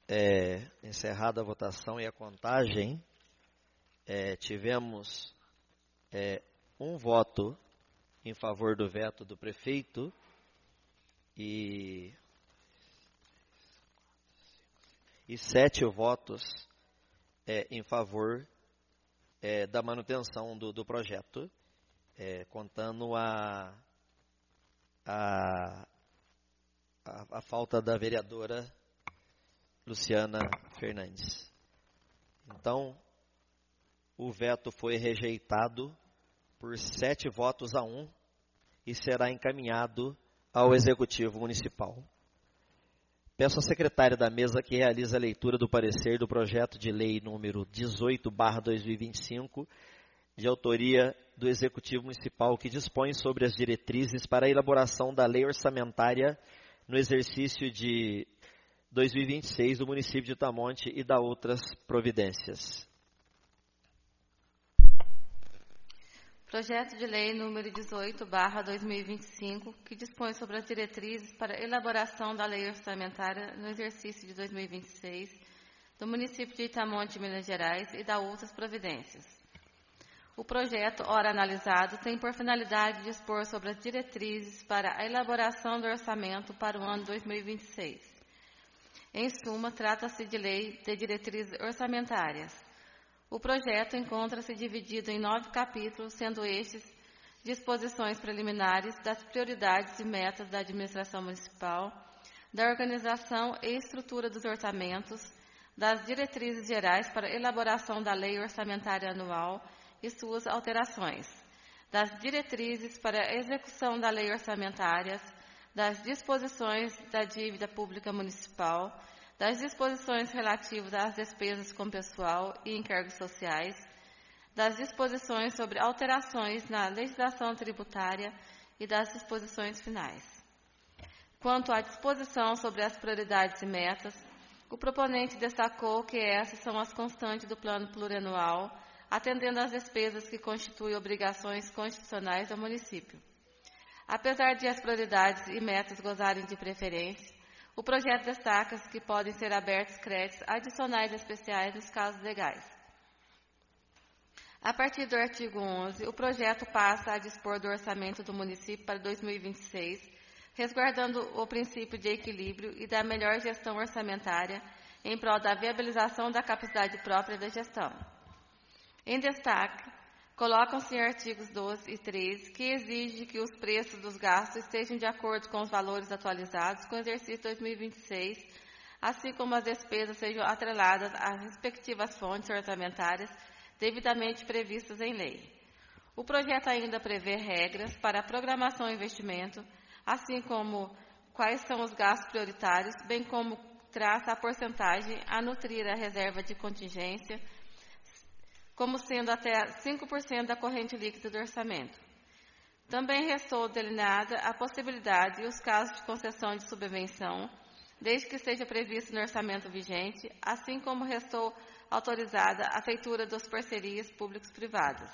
encerrada a votação e a contagem, tivemos um voto em favor do veto do prefeito e 7 votos em favor da manutenção do projeto, contando a falta da vereadora Luciana Fernandes. Então, o veto foi rejeitado por 7 votos a 1 e será encaminhado ao Executivo Municipal. Peço à secretária da mesa que realize a leitura do parecer do projeto de lei número 18/2025, de autoria do Executivo Municipal, que dispõe sobre as diretrizes para a elaboração da lei orçamentária no exercício de 2026 do município de Itamonte e da outras providências.
Projeto de Lei número 18/2025, que dispõe sobre as diretrizes para a elaboração da lei orçamentária no exercício de 2026 do município de Itamonte, Minas Gerais, e da outras providências. O projeto, ora analisado, tem por finalidade dispor sobre as diretrizes para a elaboração do orçamento para o ano 2026. Em suma, trata-se de lei de diretrizes orçamentárias. O projeto encontra-se dividido em 9 capítulos, sendo estes disposições preliminares das prioridades e metas da administração municipal, da organização e estrutura dos orçamentos, das diretrizes gerais para elaboração da lei orçamentária anual e suas alterações, das diretrizes para a execução da lei orçamentária, das disposições da dívida pública municipal, das disposições relativas às despesas com pessoal e encargos sociais, das disposições sobre alterações na legislação tributária e das disposições finais. Quanto à disposição sobre as prioridades e metas, o proponente destacou que essas são as constantes do plano plurianual, atendendo às despesas que constituem obrigações constitucionais do município. Apesar de as prioridades e metas gozarem de preferência, o projeto destaca que podem ser abertos créditos adicionais especiais nos casos legais. A partir do artigo 11, o projeto passa a dispor do orçamento do município para 2026, resguardando o princípio de equilíbrio e da melhor gestão orçamentária em prol da viabilização da capacidade própria da gestão. Em destaque, colocam-se em artigos 12 e 13 que exigem que os preços dos gastos estejam de acordo com os valores atualizados com o exercício 2026, assim como as despesas sejam atreladas às respectivas fontes orçamentárias devidamente previstas em lei. O projeto ainda prevê regras para a programação e investimento, assim como quais são os gastos prioritários, bem como traça a porcentagem a nutrir a reserva de contingência, como sendo até 5% da corrente líquida do orçamento. Também restou delineada a possibilidade e os casos de concessão de subvenção, desde que seja previsto no orçamento vigente, assim como restou autorizada a feitura das parcerias públicos-privadas.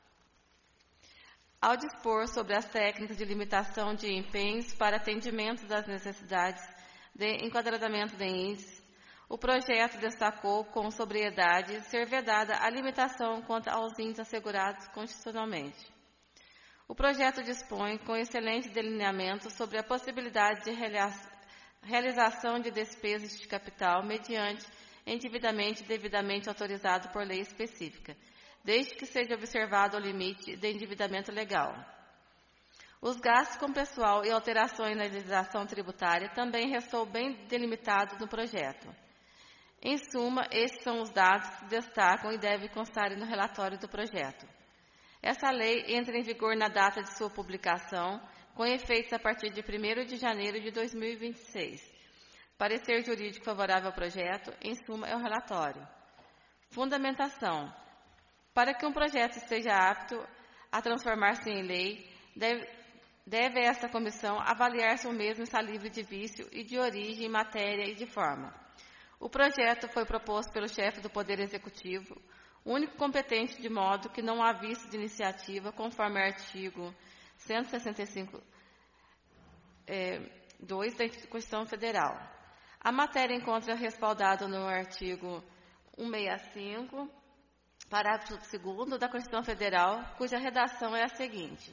Ao dispor sobre as técnicas de limitação de empenhos para atendimento das necessidades de enquadramento de índices, o projeto destacou com sobriedade ser vedada a limitação quanto aos índices assegurados constitucionalmente. O projeto dispõe com excelente delineamento sobre a possibilidade de realização de despesas de capital mediante endividamento devidamente autorizado por lei específica, desde que seja observado o limite de endividamento legal. Os gastos com pessoal e alterações na legislação tributária também restou bem delimitados no projeto. Em suma, estes são os dados que destacam e devem constar no relatório do projeto. Essa lei entra em vigor na data de sua publicação, com efeitos a partir de 1º de janeiro de 2026. Parecer jurídico favorável ao projeto, em suma, é o relatório. Fundamentação. Para que um projeto esteja apto a transformar-se em lei, deve esta comissão avaliar se o mesmo está livre de vício e de origem, matéria e de forma. O projeto foi proposto pelo chefe do Poder Executivo, único competente, de modo que não há vício de iniciativa, conforme o artigo 165, 2 da Constituição Federal. A matéria encontra respaldado no artigo 165, parágrafo 2º da Constituição Federal, cuja redação é a seguinte.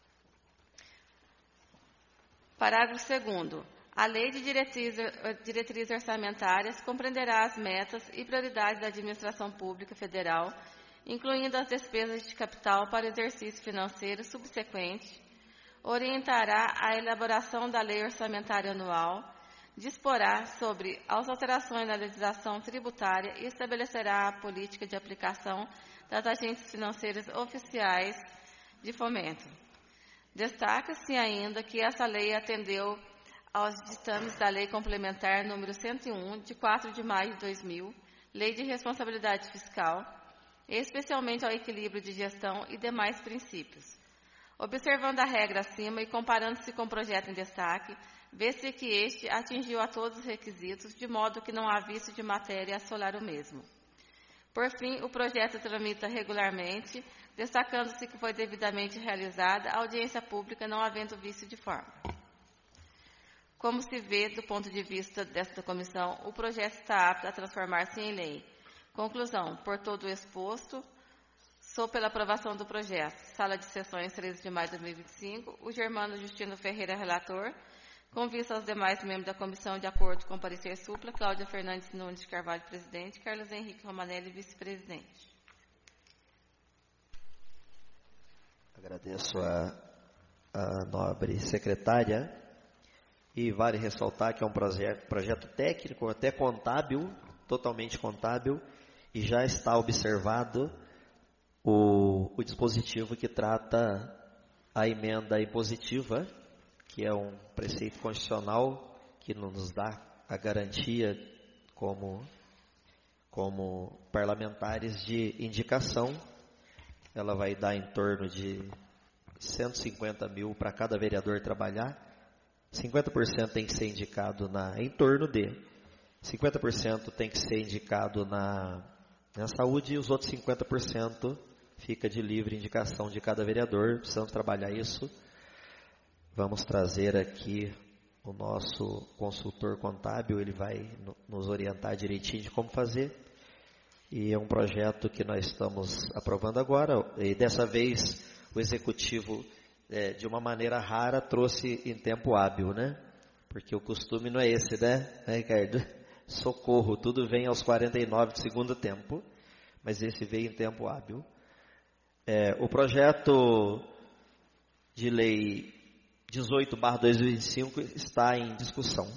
Parágrafo 2º. A Lei de Diretrizes Orçamentárias compreenderá as metas e prioridades da administração pública federal, incluindo as despesas de capital para exercício financeiro subsequente, orientará a elaboração da Lei Orçamentária Anual, disporá sobre as alterações na legislação tributária e estabelecerá a política de aplicação das agentes financeiras oficiais de fomento. Destaca-se ainda que essa lei atendeu aos ditames da Lei Complementar número 101, de 4 de maio de 2000, Lei de Responsabilidade Fiscal, especialmente ao equilíbrio de gestão e demais princípios. Observando a regra acima e comparando-se com o projeto em destaque, vê-se que este atingiu a todos os requisitos, de modo que não há vício de matéria a assolar o mesmo. Por fim, o projeto tramita regularmente, destacando-se que foi devidamente realizada a audiência pública, não havendo vício de forma. Como se vê do ponto de vista desta comissão, o projeto está apto a transformar-se em lei. Conclusão. Por todo o exposto, sou pela aprovação do projeto. Sala de sessões, 13 de maio de 2025. O Germano Justino Ferreira, relator. Com vista aos demais membros da comissão, de acordo com o parecer supla, Cláudia Fernandes Nunes de Carvalho, presidente. Carlos Henrique Romanelli, vice-presidente.
Agradeço a nobre secretária. E vale ressaltar que é um projeto técnico, até contábil, totalmente contábil, e já está observado o dispositivo que trata a emenda impositiva, que é um preceito constitucional que nos dá a garantia como parlamentares de indicação. Ela vai dar em torno de 150 mil para cada vereador trabalhar. 50% tem que ser indicado em torno de, 50% tem que ser indicado na saúde e os outros 50% fica de livre indicação de cada vereador. Precisamos trabalhar isso. Vamos trazer aqui o nosso consultor contábil, ele vai nos orientar direitinho de como fazer. E é um projeto que nós estamos aprovando agora, e dessa vez o executivo, de uma maneira rara, trouxe em tempo hábil, né? Porque o costume não é esse, né, Ricardo? Socorro, tudo vem aos 49 do segundo tempo, mas esse veio em tempo hábil. O projeto de lei 18/2025 está em discussão.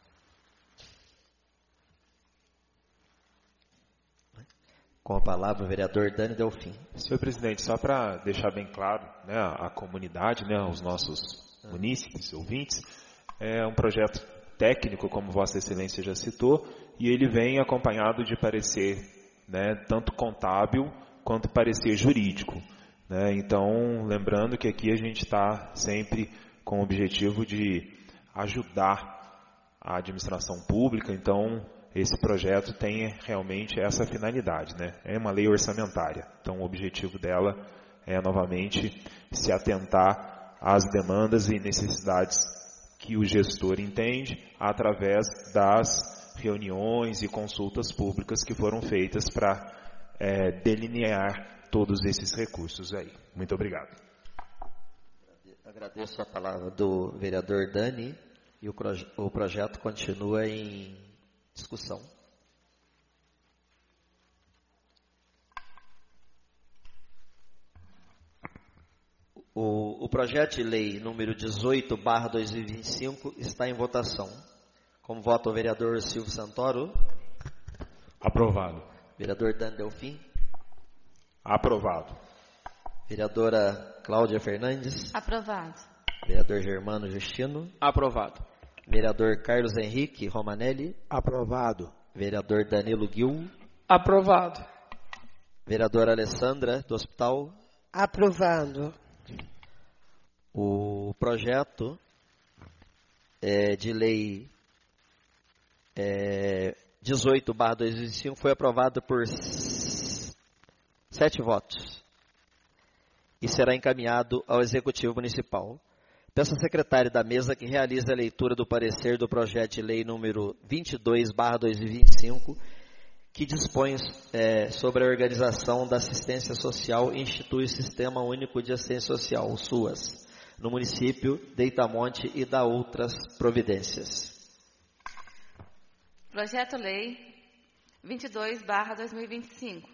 Com a palavra o vereador Dani Delfim.
Senhor presidente, só para deixar bem claro, né, a comunidade, né, os nossos munícipes, ouvintes, é um projeto técnico, como Vossa Excelência já citou, e ele vem acompanhado de parecer, né, tanto contábil quanto parecer jurídico. Né? Então, lembrando que aqui a gente está sempre com o objetivo de ajudar a administração pública, então esse projeto tem realmente essa finalidade, né? É uma lei orçamentária, então o objetivo dela é novamente se atentar às demandas e necessidades que o gestor entende através das reuniões e consultas públicas que foram feitas para delinear todos esses recursos aí. Muito obrigado.
Agradeço a palavra do vereador Dani e o projeto continua em discussão. O projeto de lei número 18/2025 está em votação. Como vota o vereador Silvio Santoro?
Aprovado.
Vereador Dan Delfim?
Aprovado.
Vereadora Cláudia Fernandes?
Aprovado.
Vereador Germano Justino?
Aprovado.
Vereador Carlos Henrique Romanelli?
Aprovado.
Vereador Danilo Gil?
Aprovado.
Vereadora Alessandra do Hospital?
Aprovado.
O projeto de lei 18/2025 foi aprovado por 7 votos e será encaminhado ao Executivo Municipal Peço ao secretário da mesa que realize a leitura do parecer do projeto de lei número 22/2025, que dispõe sobre a organização da assistência social e institui o Sistema Único de Assistência Social, o SUAS, no município de Itamonte e da outras providências.
Projeto-Lei 22/2025.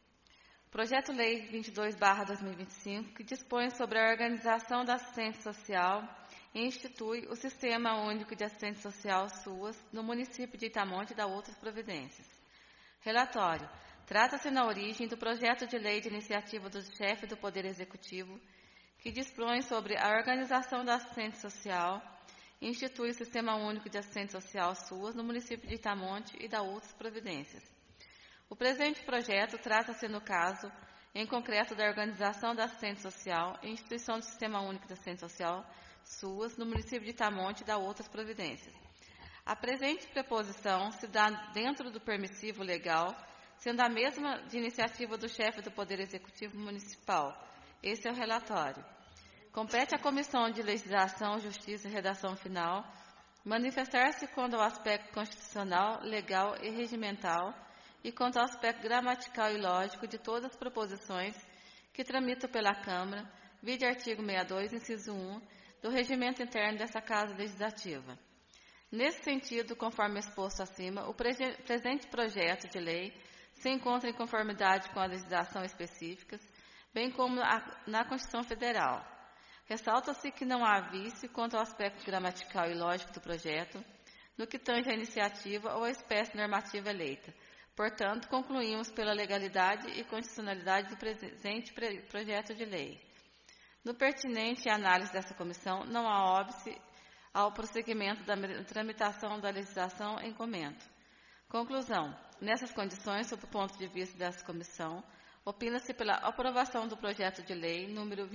Projeto-Lei 22/2025, que dispõe sobre a organização da assistência social e institui o Sistema Único de Assistência Social, SUAS, no município de Itamonte e da outras providências. Relatório. Trata-se na origem do projeto de lei de iniciativa do chefe do Poder Executivo, que dispõe sobre a organização da assistência social e institui o Sistema Único de Assistência Social, SUAS, no município de Itamonte e da outras providências. O presente projeto trata-se, no caso, em concreto, da organização da assistência social e instituição do Sistema Único de Assistência Social, SUAS, no município de Itamonte e da outras providências. A presente preposição se dá dentro do permissivo legal, sendo a mesma de iniciativa do chefe do Poder Executivo Municipal. Esse é o relatório. Compete à Comissão de Legislação, Justiça e Redação Final manifestar-se quanto ao aspecto constitucional, legal e regimental e quanto ao aspecto gramatical e lógico de todas as proposições que tramitam pela Câmara, vide artigo 62, inciso 1, do Regimento Interno dessa Casa Legislativa. Nesse sentido, conforme exposto acima, o presente projeto de lei se encontra em conformidade com a legislação específica, bem como na Constituição Federal. Ressalta-se que não há vício quanto ao aspecto gramatical e lógico do projeto, no que tange à iniciativa ou à espécie normativa eleita. Portanto, concluímos pela legalidade e constitucionalidade do presente projeto de lei. No pertinente análise dessa comissão, não há óbice ao prosseguimento da tramitação da legislação em comento. Conclusão. Nessas condições, sob o ponto de vista dessa comissão, opina-se pela aprovação do projeto de lei número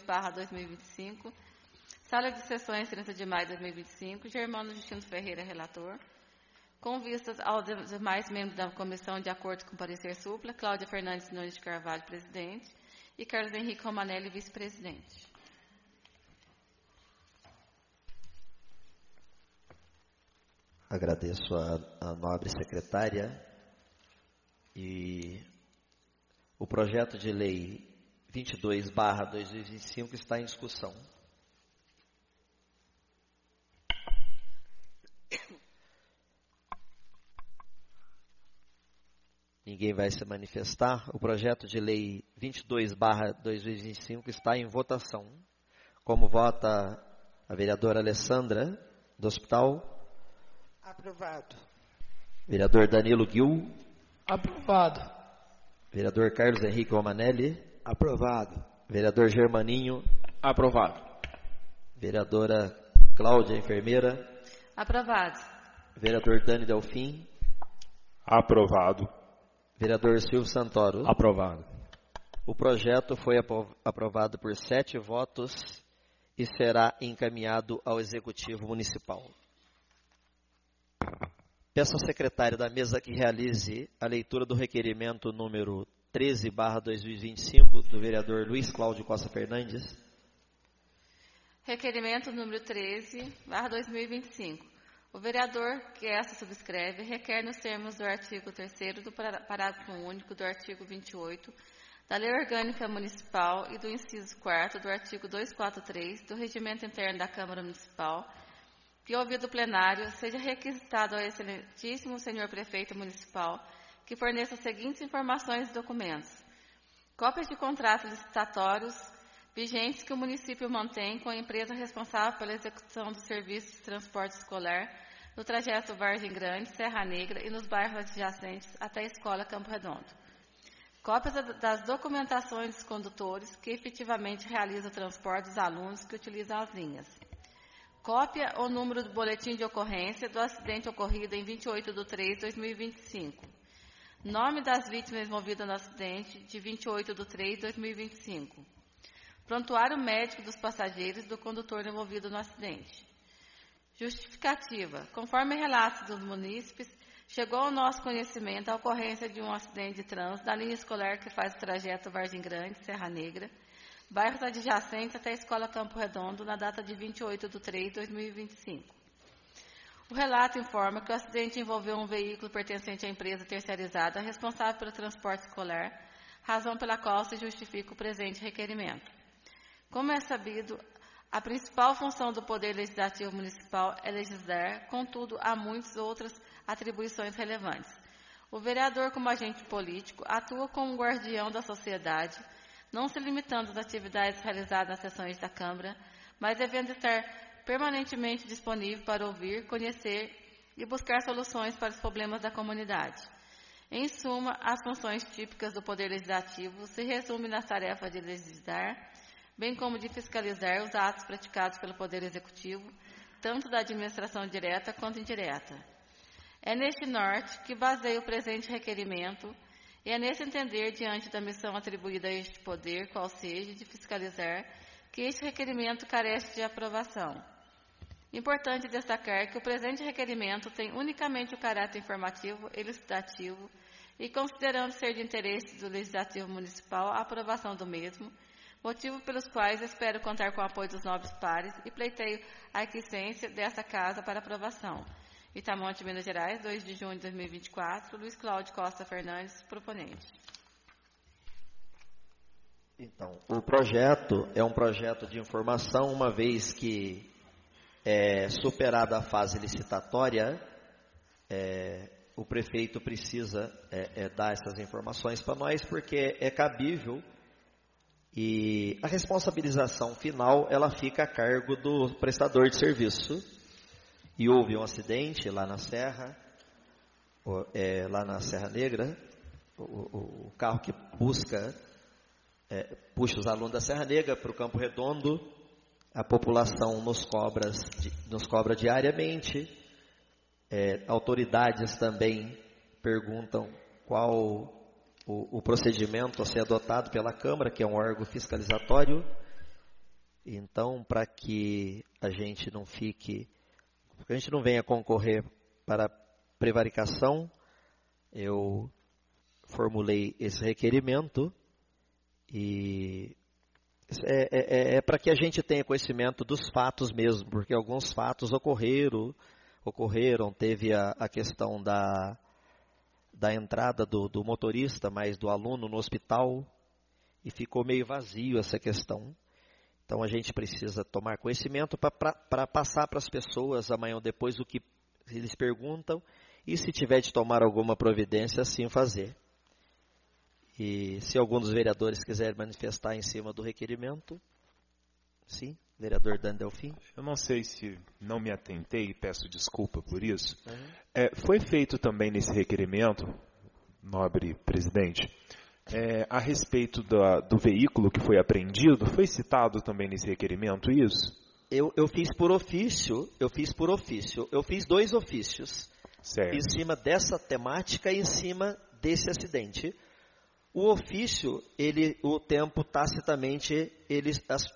22/2025, Sala de Sessões, 30 de maio de 2025, Germano Justino Ferreira, relator. Com vistas aos demais membros da comissão, de acordo com o parecer supla, Cláudia Fernandes Nunes de Carvalho, presidente, e Carlos Henrique Romanelli, vice-presidente.
Agradeço a nobre secretária e o projeto de lei 22/2025 está em discussão. Ninguém vai se manifestar. O projeto de lei 22/2025 está em votação. Como vota a vereadora Alessandra, do Hospital?
Aprovado.
Vereador Danilo Gil?
Aprovado.
Vereador Carlos Henrique Romanelli?
Aprovado.
Vereador Germaninho?
Aprovado.
Vereadora Cláudia, enfermeira?
Aprovado.
Vereador Dani Delfim?
Aprovado.
Vereador Silvio Santoro?
Aprovado.
O projeto foi aprovado por 7 votos e será encaminhado ao Executivo Municipal. Peço ao secretário da mesa que realize a leitura do requerimento número 13/2025 do vereador Luiz Cláudio Costa Fernandes.
Requerimento número 13/2025. O vereador que esta subscreve requer nos termos do artigo 3º do parágrafo único do artigo 28 da Lei Orgânica Municipal e do inciso 4º do artigo 243 do Regimento Interno da Câmara Municipal, que, ouvido o plenário, seja requisitado ao excelentíssimo senhor prefeito municipal que forneça as seguintes informações e documentos: cópias de contratos licitatórios vigentes que o município mantém com a empresa responsável pela execução dos serviços de transporte escolar no trajeto Vargem Grande, Serra Negra e nos bairros adjacentes até a Escola Campo Redondo. Cópias das documentações dos condutores que efetivamente realizam o transporte dos alunos que utilizam as linhas. Cópia ou número do boletim de ocorrência do acidente ocorrido em 28/3/2025. Nome das vítimas envolvidas no acidente de 28/3/2025. Prontuário médico dos passageiros e do condutor envolvido no acidente. Justificativa. Conforme relatos dos munícipes, chegou ao nosso conhecimento a ocorrência de um acidente de trânsito na linha escolar que faz o trajeto Vargem Grande, Serra Negra, bairros adjacentes até a Escola Campo Redondo, na data de 28/3/2025. O relato informa que o acidente envolveu um veículo pertencente à empresa terceirizada responsável pelo transporte escolar, razão pela qual se justifica o presente requerimento. Como é sabido, a principal função do Poder Legislativo Municipal é legislar, contudo, há muitas outras atribuições relevantes. O vereador, como agente político, atua como guardião da sociedade, não se limitando às atividades realizadas nas sessões da Câmara, mas devendo estar permanentemente disponível para ouvir, conhecer e buscar soluções para os problemas da comunidade. Em suma, as funções típicas do Poder Legislativo se resumem nas tarefas de legislar, bem como de fiscalizar os atos praticados pelo Poder Executivo, tanto da administração direta quanto indireta. É neste norte que baseia o presente requerimento e é nesse entender, diante da missão atribuída a este poder, qual seja, de fiscalizar, que este requerimento carece de aprovação. Importante destacar que o presente requerimento tem unicamente o caráter informativo e elucidativo e, considerando ser de interesse do Legislativo Municipal a aprovação do mesmo, motivo pelos quais espero contar com o apoio dos nobres pares e pleiteio a aquiescência desta Casa para aprovação. Itamonte, Minas Gerais, 2 de junho de 2024, Luiz Cláudio Costa Fernandes, proponente.
Então, o projeto é um projeto de informação, uma vez que superada a fase licitatória, o prefeito precisa dar essas informações para nós, porque é cabível e a responsabilização final ela fica a cargo do prestador de serviço. E houve um acidente lá na Serra, lá na Serra Negra, o carro que puxa os alunos da Serra Negra para o Campo Redondo, a população nos cobra diariamente, autoridades também perguntam qual o procedimento a ser adotado pela Câmara, que é um órgão fiscalizatório. Então, para que a gente não venha concorrer para prevaricação, eu formulei esse requerimento e para que a gente tenha conhecimento dos fatos mesmo, porque alguns fatos ocorreram, teve a questão da entrada do motorista, mas do aluno no hospital, e ficou meio vazio essa questão. Então a gente precisa tomar conhecimento para passar para as pessoas amanhã ou depois o que eles perguntam, e se tiver de tomar alguma providência, assim fazer. E se algum dos vereadores quiser manifestar em cima do requerimento, sim, vereador Dani Delfim.
Eu não sei se não me atentei, peço desculpa por isso. Foi feito também nesse requerimento, nobre presidente, a respeito do veículo que foi apreendido, foi citado também nesse requerimento isso?
Eu fiz por ofício, eu fiz 2 ofícios,
certo,
em cima dessa temática e em cima desse acidente. O ofício, o tempo tacitamente, ele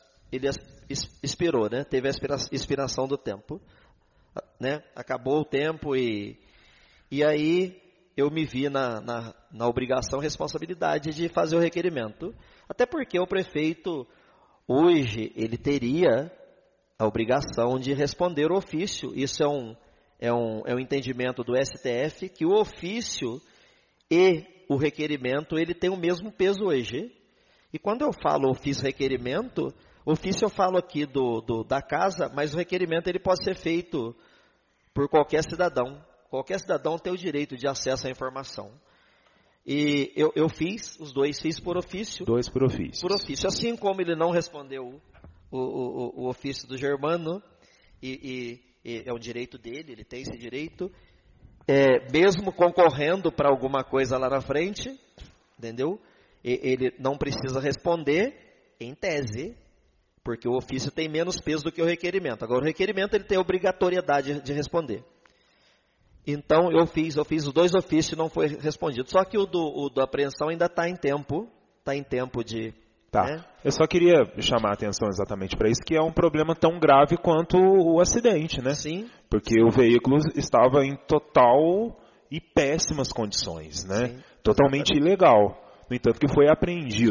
expirou, né? Teve a expiração do tempo, né? Acabou o tempo e aí eu me vi na obrigação, responsabilidade de fazer o requerimento. Até porque o prefeito, hoje, ele teria a obrigação de responder o ofício. Isso é um entendimento do STF, que o ofício e o requerimento, ele tem o mesmo peso hoje. E quando eu falo ofício requerimento, ofício eu falo aqui da casa, mas o requerimento ele pode ser feito por qualquer cidadão. Qualquer cidadão tem o direito de acesso à informação. E eu fiz, os 2 fiz por ofício.
2 por ofício.
Por ofício. Assim como ele não respondeu o ofício do Germano, e é um direito dele, ele tem esse direito, mesmo concorrendo para alguma coisa lá na frente, entendeu? Ele não precisa responder em tese, porque o ofício tem menos peso do que o requerimento. Agora, o requerimento ele tem obrigatoriedade de responder. Então, eu fiz os 2 ofícios e não foi respondido. Só que o da apreensão ainda está em tempo de...
Tá.
Né?
Eu só queria chamar a atenção exatamente para isso, que é um problema tão grave quanto o acidente, né?
Sim.
Porque o veículo estava em total e péssimas condições, né?
Sim.
Totalmente ilegal. No entanto, que foi apreendido.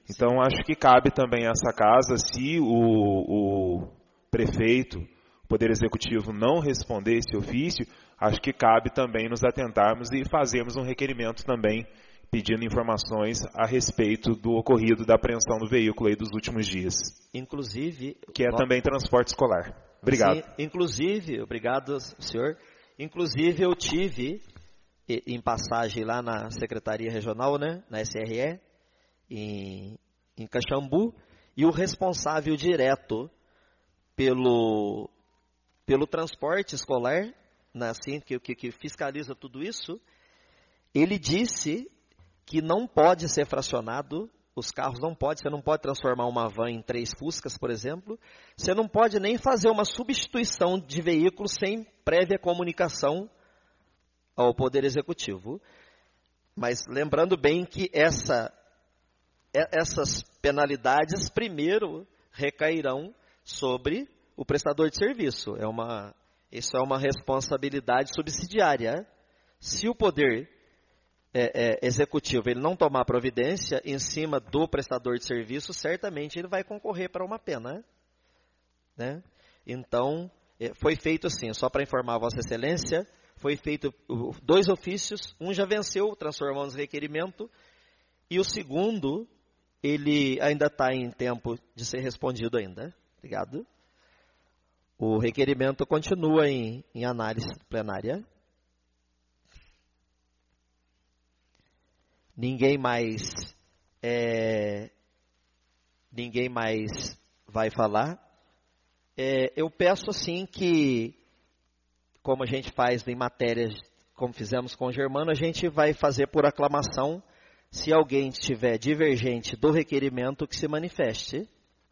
Então, acho que cabe também a essa casa, se o prefeito, o Poder Executivo não responder esse ofício, acho que cabe também nos atentarmos e fazermos um requerimento também, pedindo informações a respeito do ocorrido da apreensão do veículo aí dos últimos dias.
Inclusive...
Que é também transporte escolar. Obrigado.
Sim, inclusive, obrigado, senhor. Inclusive, eu tive, em passagem lá na Secretaria Regional, né, na SRE, em Caxambu, e o responsável direto pelo transporte escolar, assim, que fiscaliza tudo isso, ele disse que não pode ser fracionado, os carros você não pode transformar uma van em 3 Fuscas, por exemplo, você não pode nem fazer uma substituição de veículo sem prévia comunicação ao Poder Executivo. Mas lembrando bem que essas penalidades primeiro recairão sobre o prestador de serviço. Isso é uma responsabilidade subsidiária. Se o Poder Executivo ele não tomar providência em cima do prestador de serviço, certamente ele vai concorrer para uma pena, né? Então, foi feito assim, só para informar a Vossa Excelência, foi feito 2 ofícios, um já venceu, transformamos em requerimento, e o segundo, ele ainda está em tempo de ser respondido ainda. Obrigado. O requerimento continua em análise plenária. Ninguém mais vai falar. Eu peço assim que, como a gente faz em matérias, como fizemos com o Germano, a gente vai fazer por aclamação. Se alguém estiver divergente do requerimento, que se manifeste.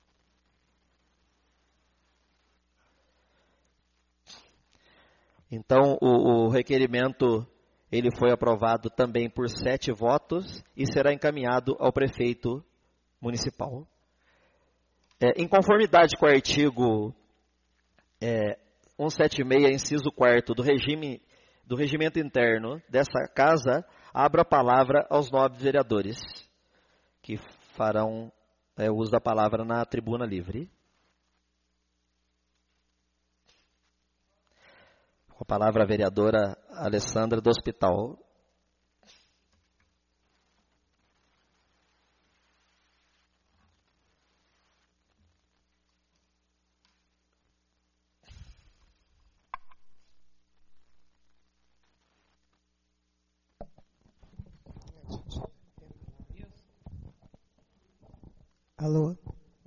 Então, o requerimento ele foi aprovado também por 7 votos e será encaminhado ao prefeito municipal. Em conformidade com o artigo 176, inciso 4º do regimento interno dessa casa, abro a palavra aos nobres vereadores que farão uso da palavra na tribuna livre. Com a palavra a vereadora Alessandra do Hospital.
Alô?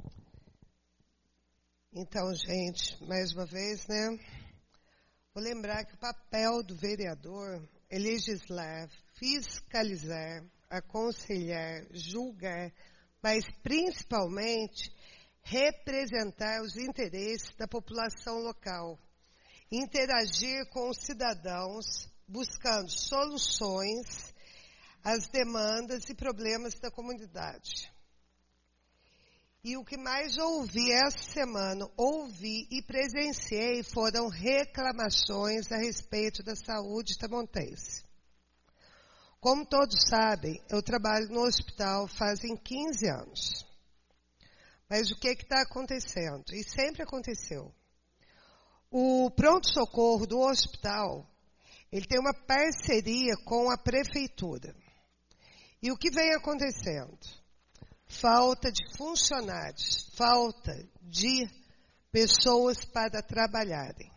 Então, gente, mais uma vez, né? Vou lembrar que o papel do vereador é legislar, fiscalizar, aconselhar, julgar, mas principalmente representar os interesses da população local, interagir com os cidadãos, buscando soluções às demandas e problemas da comunidade. E o que mais ouvi essa semana, e presenciei, foram reclamações a respeito da saúde tamontense. Como todos sabem, eu trabalho no hospital fazem 15 anos. Mas o que está acontecendo? E sempre aconteceu. O pronto-socorro do hospital, ele tem uma parceria com a prefeitura. E o que vem acontecendo? Falta de funcionários, falta de pessoas para trabalharem.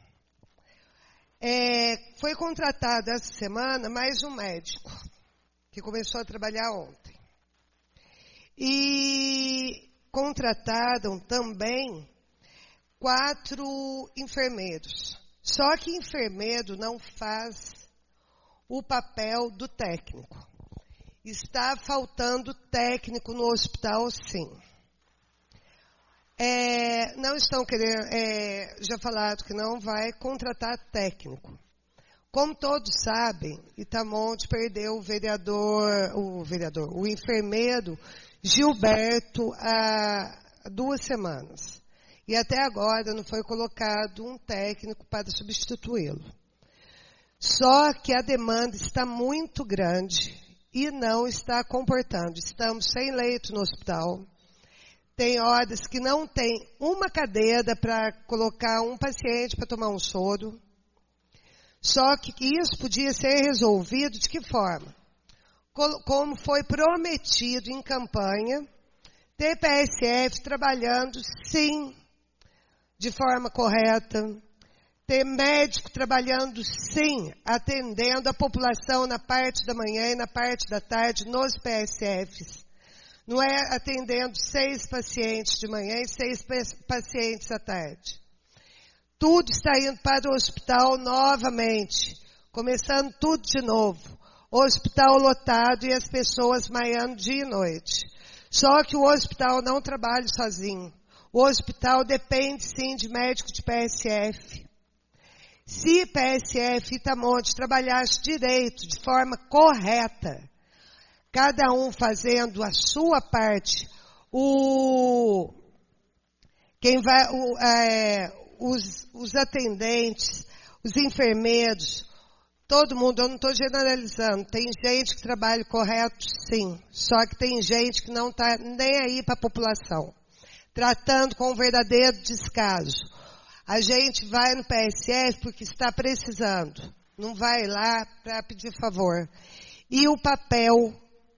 Foi contratado essa semana mais um médico, que começou a trabalhar ontem. E contrataram também 4 enfermeiros. Só que enfermeiro não faz o papel do técnico. Está faltando técnico no hospital, sim. Não estão querendo, já falaram que não vai contratar técnico. Como todos sabem, Itamonte perdeu o enfermeiro Gilberto há 2 semanas. E até agora não foi colocado um técnico para substituí-lo. Só que a demanda está muito grande e não está comportando. Estamos sem leito no hospital. Tem horas que não tem uma cadeira para colocar um paciente para tomar um soro. Só que isso podia ser resolvido de que forma? Como foi prometido em campanha, ter PSF trabalhando, sim, de forma correta, ter médico trabalhando, sim, atendendo a população na parte da manhã e na parte da tarde nos PSFs. Não é atendendo 6 pacientes de manhã e 6 pacientes à tarde. Tudo está indo para o hospital novamente, começando tudo de novo. O hospital lotado e as pessoas maiando dia e noite. Só que o hospital não trabalha sozinho. O hospital depende, sim, de médico de PSF. Se PSF Itamonte trabalhasse direito, de forma correta, cada um fazendo a sua parte, os atendentes, os enfermeiros, todo mundo, eu não estou generalizando, tem gente que trabalha correto, sim, só que tem gente que não está nem aí para a população, tratando com um verdadeiro descaso. A gente vai no PSF porque está precisando, não vai lá para pedir favor. E o papel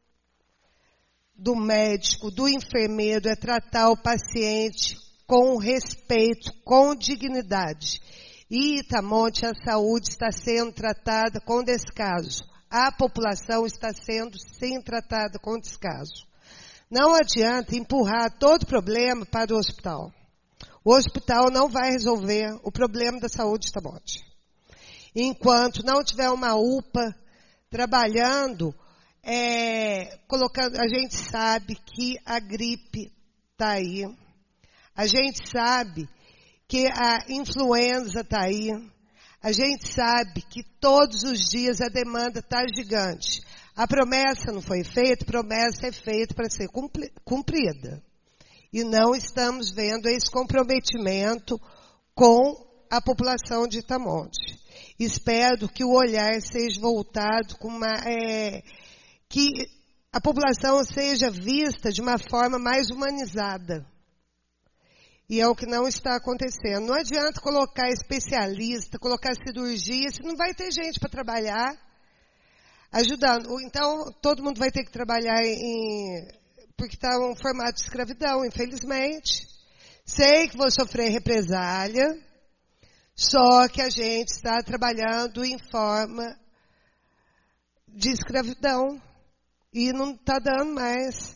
do médico, do enfermeiro, é tratar o paciente com respeito, com dignidade. E Itamonte, a saúde está sendo tratada com descaso. A população está sendo, sim, tratada com descaso. Não adianta empurrar todo o problema para o hospital. O hospital não vai resolver o problema da saúde de Itamonte. Enquanto não tiver uma UPA trabalhando, colocando, a gente sabe que a gripe está aí. A gente sabe que a influenza está aí. A gente sabe que todos os dias a demanda está gigante. A promessa não foi feita, a promessa é feita para ser cumprida. E não estamos vendo esse comprometimento com a população de Itamonte. Espero que o olhar seja voltado com que a população seja vista de uma forma mais humanizada. E é o que não está acontecendo. Não adianta colocar especialista, colocar cirurgia, se não vai ter gente para trabalhar ajudando. Então, todo mundo vai ter que trabalhar porque está um formato de escravidão, infelizmente. Sei que vou sofrer represália, só que a gente está trabalhando em forma de escravidão. E não está dando mais.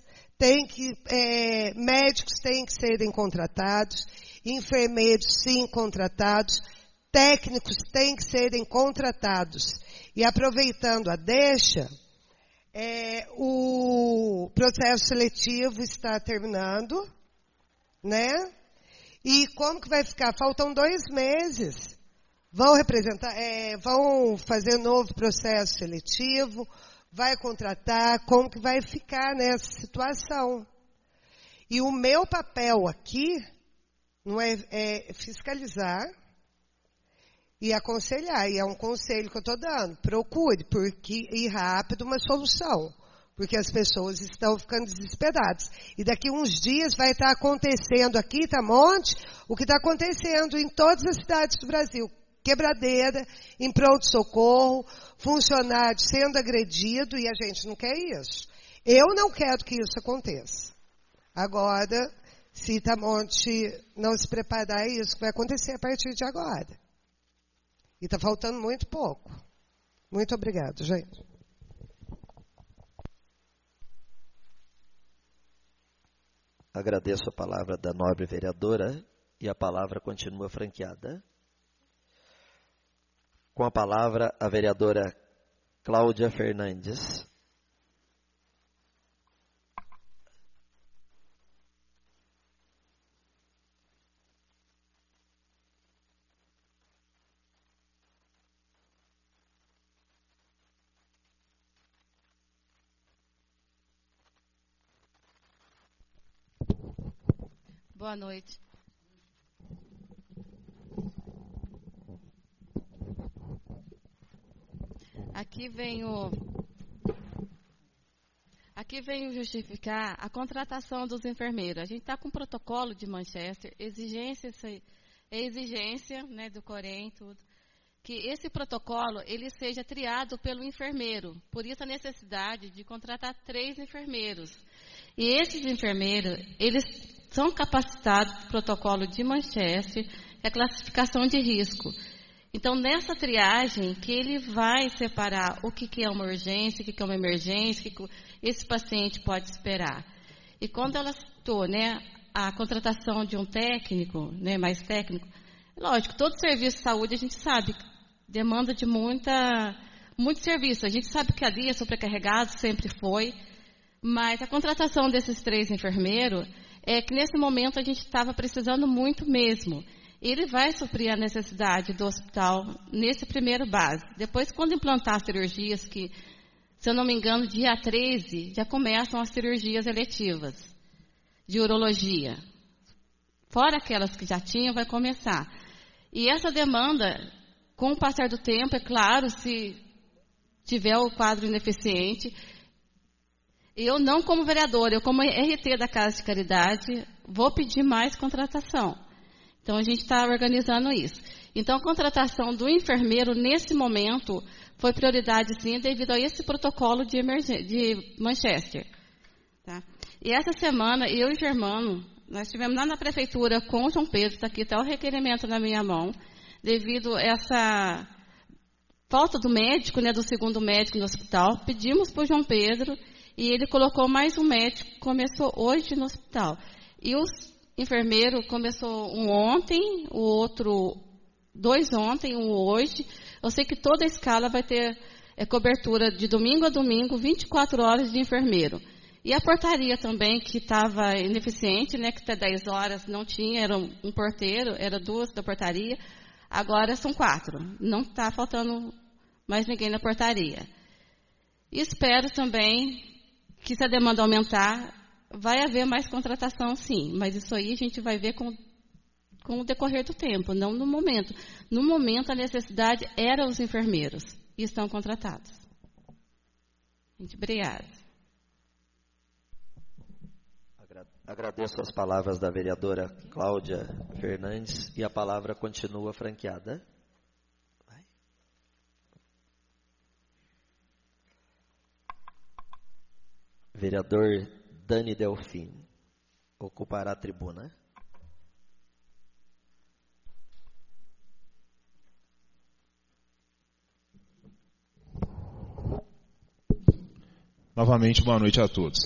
Médicos têm que serem contratados, enfermeiros sim contratados, técnicos têm que serem contratados. E aproveitando a deixa, o processo seletivo está terminando, né? E como que vai ficar? Faltam 2 meses. Vão fazer novo processo seletivo, vai contratar, como que vai ficar nessa situação. E o meu papel aqui não é fiscalizar e aconselhar, e é um conselho que eu estou dando. Procure, ir rápido, uma solução, porque as pessoas estão ficando desesperadas. E daqui uns dias vai estar acontecendo aqui, Itamonte, o que está acontecendo em todas as cidades do Brasil. Quebradeira, em pronto-socorro, funcionário sendo agredido, e a gente não quer isso. Eu não quero que isso aconteça. Agora, se Itamonte não se preparar, é isso que vai acontecer a partir de agora. E está faltando muito pouco. Muito obrigado, gente.
Agradeço a palavra da nobre vereadora e a palavra continua franqueada. Com a palavra, a vereadora Cláudia Fernandes.
Boa noite. Aqui venho Aqui venho justificar a contratação dos enfermeiros. A gente está com um protocolo de Manchester, exigência, né, do Corém, tudo, que esse protocolo ele seja triado pelo enfermeiro. Por isso a necessidade de contratar 3 enfermeiros. E esses enfermeiros, eles são capacitados no protocolo de Manchester, que é a classificação de risco. Então, nessa triagem, que ele vai separar o que é uma urgência, o que é uma emergência, o que esse paciente pode esperar. E quando ela citou, né, a contratação de um técnico, né, mais técnico, lógico, todo serviço de saúde a gente sabe, demanda de muito serviço. A gente sabe que ali é sobrecarregado, sempre foi, mas a contratação desses 3 enfermeiros é que nesse momento a gente estava precisando muito mesmo. Ele vai suprir a necessidade do hospital nesse primeiro base. Depois, quando implantar as cirurgias, que, se eu não me engano, dia 13, já começam as cirurgias eletivas de urologia. Fora aquelas que já tinham, vai começar. E essa demanda, com o passar do tempo, é claro, se tiver o quadro ineficiente, eu não como vereadora, eu como RT da Casa de Caridade, vou pedir mais contratação. Então, a gente está organizando isso. Então, a contratação do enfermeiro, nesse momento, foi prioridade, sim, devido a esse protocolo de Manchester. Tá? E essa semana, eu e o Germano, nós estivemos lá na prefeitura com o João Pedro, está aqui até o requerimento na minha mão, devido a essa falta do médico, né, do segundo médico no hospital, pedimos para o João Pedro, e ele colocou mais um médico, começou hoje no hospital. E os enfermeiro começou um ontem, o outro 2 ontem, um hoje. Eu sei que toda a escala vai ter cobertura de domingo a domingo, 24 horas de enfermeiro. E a portaria também, que estava ineficiente, né, que até 10 horas não tinha, era um porteiro, era 2 da portaria, agora são 4. Não está faltando mais ninguém na portaria. E espero também que, se a demanda aumentar, vai haver mais contratação, sim, mas isso aí a gente vai ver com o decorrer do tempo, não no momento. No momento, a necessidade era os enfermeiros, e estão contratados. Gente, obrigada.
Agradeço as palavras da vereadora Cláudia Fernandes, e a palavra continua franqueada. Vai. Vereador Dani Delfim ocupará a tribuna.
Novamente, boa noite a todos.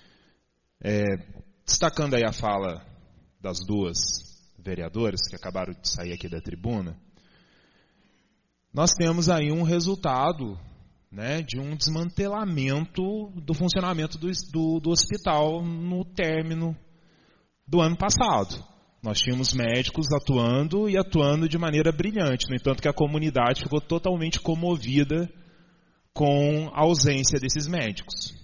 Destacando aí a fala das 2 vereadoras que acabaram de sair aqui da tribuna, nós temos aí um resultado, né, de um desmantelamento do funcionamento do hospital no término do ano passado. Nós tínhamos médicos atuando e atuando de maneira brilhante, no entanto que a comunidade ficou totalmente comovida com a ausência desses médicos.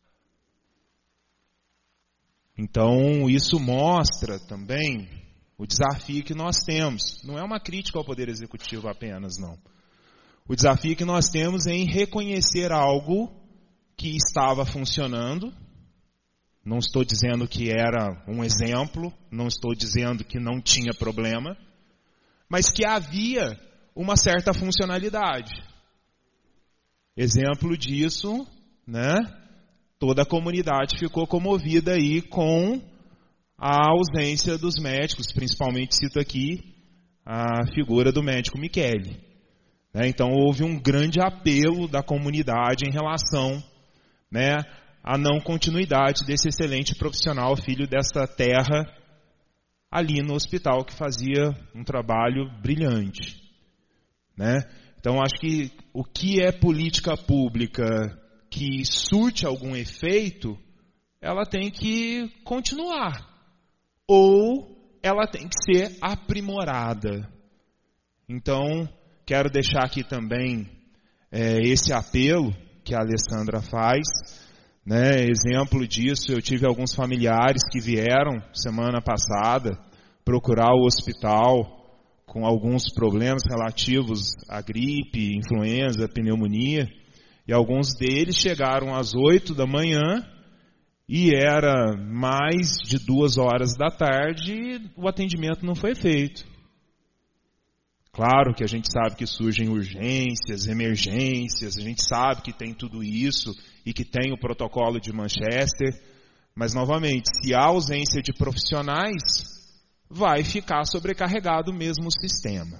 Então, isso mostra também o desafio que nós temos. Não é uma crítica ao Poder Executivo apenas, não. O desafio que nós temos é em reconhecer algo que estava funcionando. Não estou dizendo que era um exemplo, não estou dizendo que não tinha problema, mas que havia uma certa funcionalidade. Exemplo disso, né? Toda a comunidade ficou comovida aí com a ausência dos médicos, principalmente cito aqui a figura do médico Michele. Então houve um grande apelo da comunidade em relação, né, à não continuidade desse excelente profissional, filho dessa terra, ali no hospital, que fazia um trabalho brilhante. Né? Então acho que o que é política pública que surte algum efeito, ela tem que continuar. Ou ela tem que ser aprimorada. Então, quero deixar aqui também esse apelo que a Alessandra faz. Né? Exemplo disso, eu tive alguns familiares que vieram semana passada procurar o hospital com alguns problemas relativos à gripe, influenza, pneumonia. E alguns deles chegaram às 8 da manhã
e era mais de 2 horas da tarde e o atendimento não foi feito. Claro que a gente sabe que surgem urgências, emergências, a gente sabe que tem tudo isso e que tem o protocolo de Manchester, mas, novamente, se há ausência de profissionais, vai ficar sobrecarregado mesmo o sistema.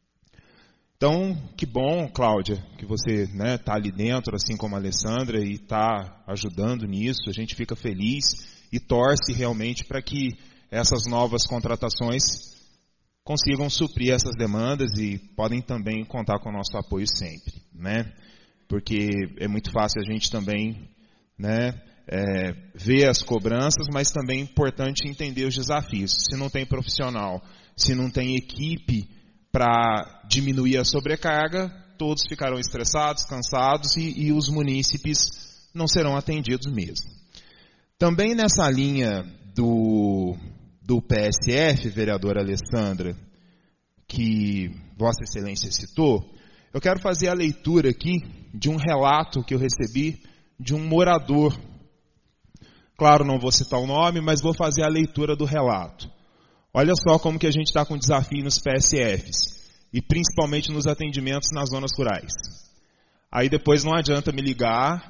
Então, que bom, Cláudia, que você está ali dentro, assim como a Alessandra, e está ajudando nisso. A gente fica feliz e torce realmente para que essas novas contratações consigam suprir essas demandas e podem também contar com o nosso apoio sempre, né? Porque é muito fácil a gente também, né, ver as cobranças, mas também é importante entender os desafios. Se não tem profissional, se não tem equipe para diminuir a sobrecarga, todos ficarão estressados, cansados e os munícipes não serão atendidos mesmo. Também nessa linha do PSF, vereadora Alessandra, que Vossa Excelência citou, eu quero fazer a leitura aqui de um relato que eu recebi de um morador. Claro, não vou citar o nome, mas vou fazer a leitura do relato. Olha só como que a gente está com desafio nos PSFs, e principalmente nos atendimentos nas zonas rurais. Aí depois não adianta me ligar,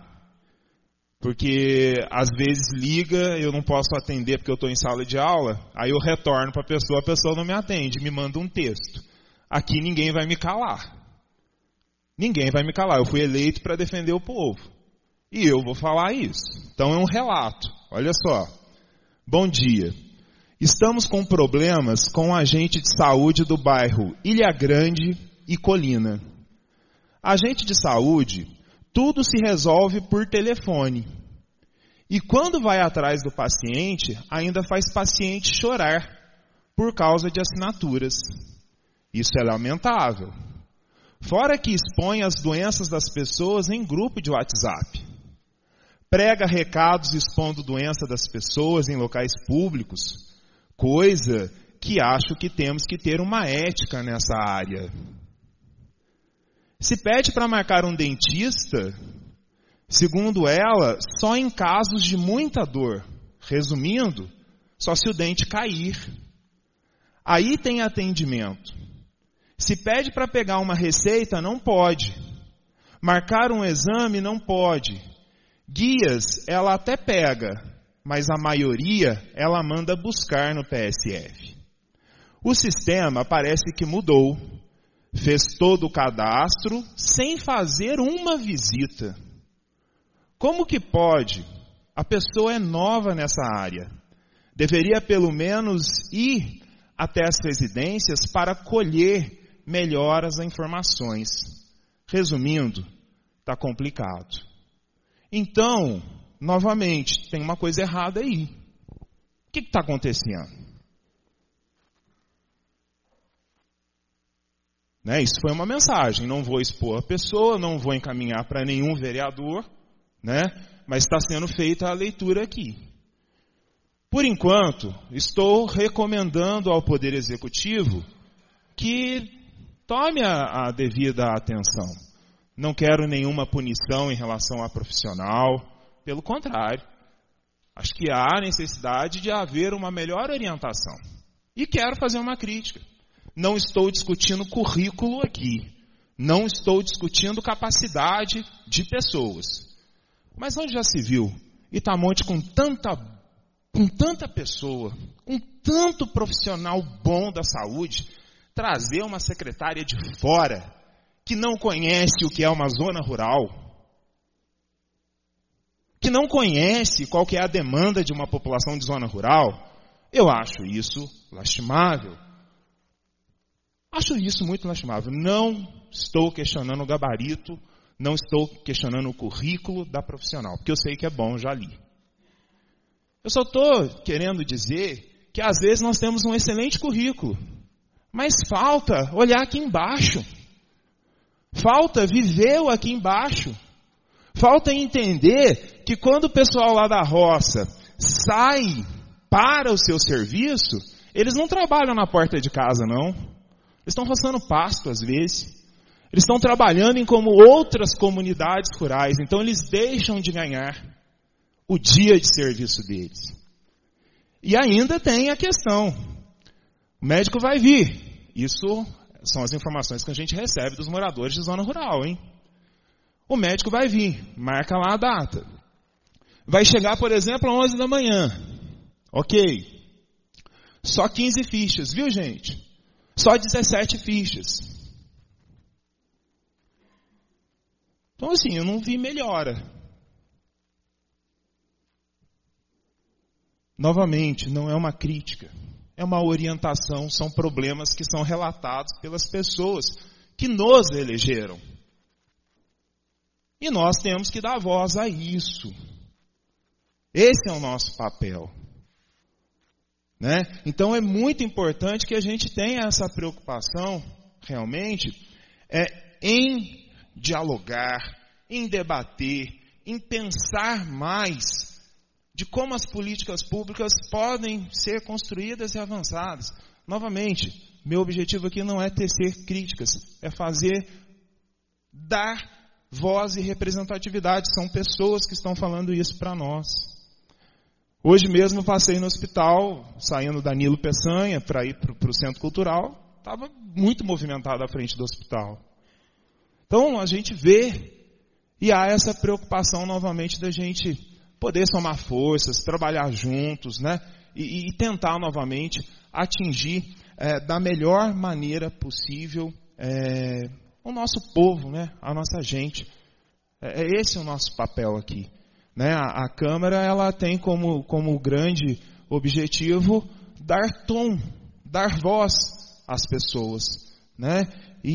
porque às vezes liga, eu não posso atender porque eu estou em sala de aula, aí eu retorno para a pessoa não me atende, me manda um texto. Aqui ninguém vai me calar. Ninguém vai me calar. Eu fui eleito para defender o povo. E eu vou falar isso. Então é um relato. Olha só. Bom dia. Estamos com problemas com o agente de saúde do bairro Ilha Grande e Colina. Agente de saúde, tudo se resolve por telefone. E quando vai atrás do paciente, ainda faz paciente chorar por causa de assinaturas. Isso é lamentável. Fora que expõe as doenças das pessoas em grupo de WhatsApp. Prega recados expondo doença das pessoas em locais públicos, coisa que acho que temos que ter uma ética nessa área. Se pede para marcar um dentista, segundo ela, só em casos de muita dor. Resumindo, só se o dente cair. Aí tem atendimento. Se pede para pegar uma receita, não pode. Marcar um exame, não pode. Guias, ela até pega, mas a maioria ela manda buscar no PSF. O sistema parece que mudou. Fez todo o cadastro sem fazer uma visita. Como que pode? A pessoa é nova nessa área. Deveria pelo menos ir até as residências para colher melhor as informações. Resumindo, está complicado. Então, novamente, tem uma coisa errada aí. O que está acontecendo? Né? Isso foi uma mensagem. Não vou expor a pessoa, não vou encaminhar para nenhum vereador, né? Mas está sendo feita a leitura aqui. Por enquanto, estou recomendando ao Poder Executivo que tome a devida atenção. Não quero nenhuma punição em relação a profissional. Pelo contrário, acho que há necessidade de haver uma melhor orientação. E quero fazer uma crítica. Não estou discutindo currículo aqui. Não estou discutindo capacidade de pessoas. Mas onde já se viu Itamonte com tanta pessoa, com tanto profissional bom da saúde, trazer uma secretária de fora que não conhece o que é uma zona rural, que não conhece qual que é a demanda de uma população de zona rural, eu acho isso lastimável. Acho isso muito lastimável. Não estou questionando o gabarito, não estou questionando o currículo da profissional, porque eu sei que é bom, já li. Eu só estou querendo dizer que às vezes nós temos um excelente currículo, mas falta olhar aqui embaixo. Falta viver o aqui embaixo. Falta entender que quando o pessoal lá da roça sai para o seu serviço, eles não trabalham na porta de casa, não. Eles estão roçando pasto às vezes. Eles estão trabalhando em como outras comunidades rurais. Então eles deixam de ganhar o dia de serviço deles. E ainda tem a questão, o médico vai vir. Isso são as informações que a gente recebe dos moradores de zona rural, hein? O médico vai vir, marca lá a data. Vai chegar, por exemplo, às 11 da manhã. Ok. Só 15 fichas, viu, gente? Só 17 fichas. Então, assim, eu não vi melhora. Novamente, não é uma crítica. É uma orientação, são problemas que são relatados pelas pessoas que nos elegeram. E nós temos que dar voz a isso. Esse é o nosso papel. Né? Então é muito importante que a gente tenha essa preocupação, realmente, em dialogar, em debater, em pensar mais de como as políticas públicas podem ser construídas e avançadas. Novamente, meu objetivo aqui não é tecer críticas, é dar voz e representatividade. São pessoas que estão falando isso para nós. Hoje mesmo eu passei no hospital, saindo da Nilo Peçanha para ir para o Centro Cultural. Estava muito movimentado à frente do hospital. Então a gente vê e há essa preocupação novamente da gente poder somar forças, trabalhar juntos, né? E tentar novamente atingir da melhor maneira possível o nosso povo, né? A nossa gente. Esse é o nosso papel aqui. Né? A Câmara ela tem como grande objetivo dar tom, dar voz às pessoas. Né?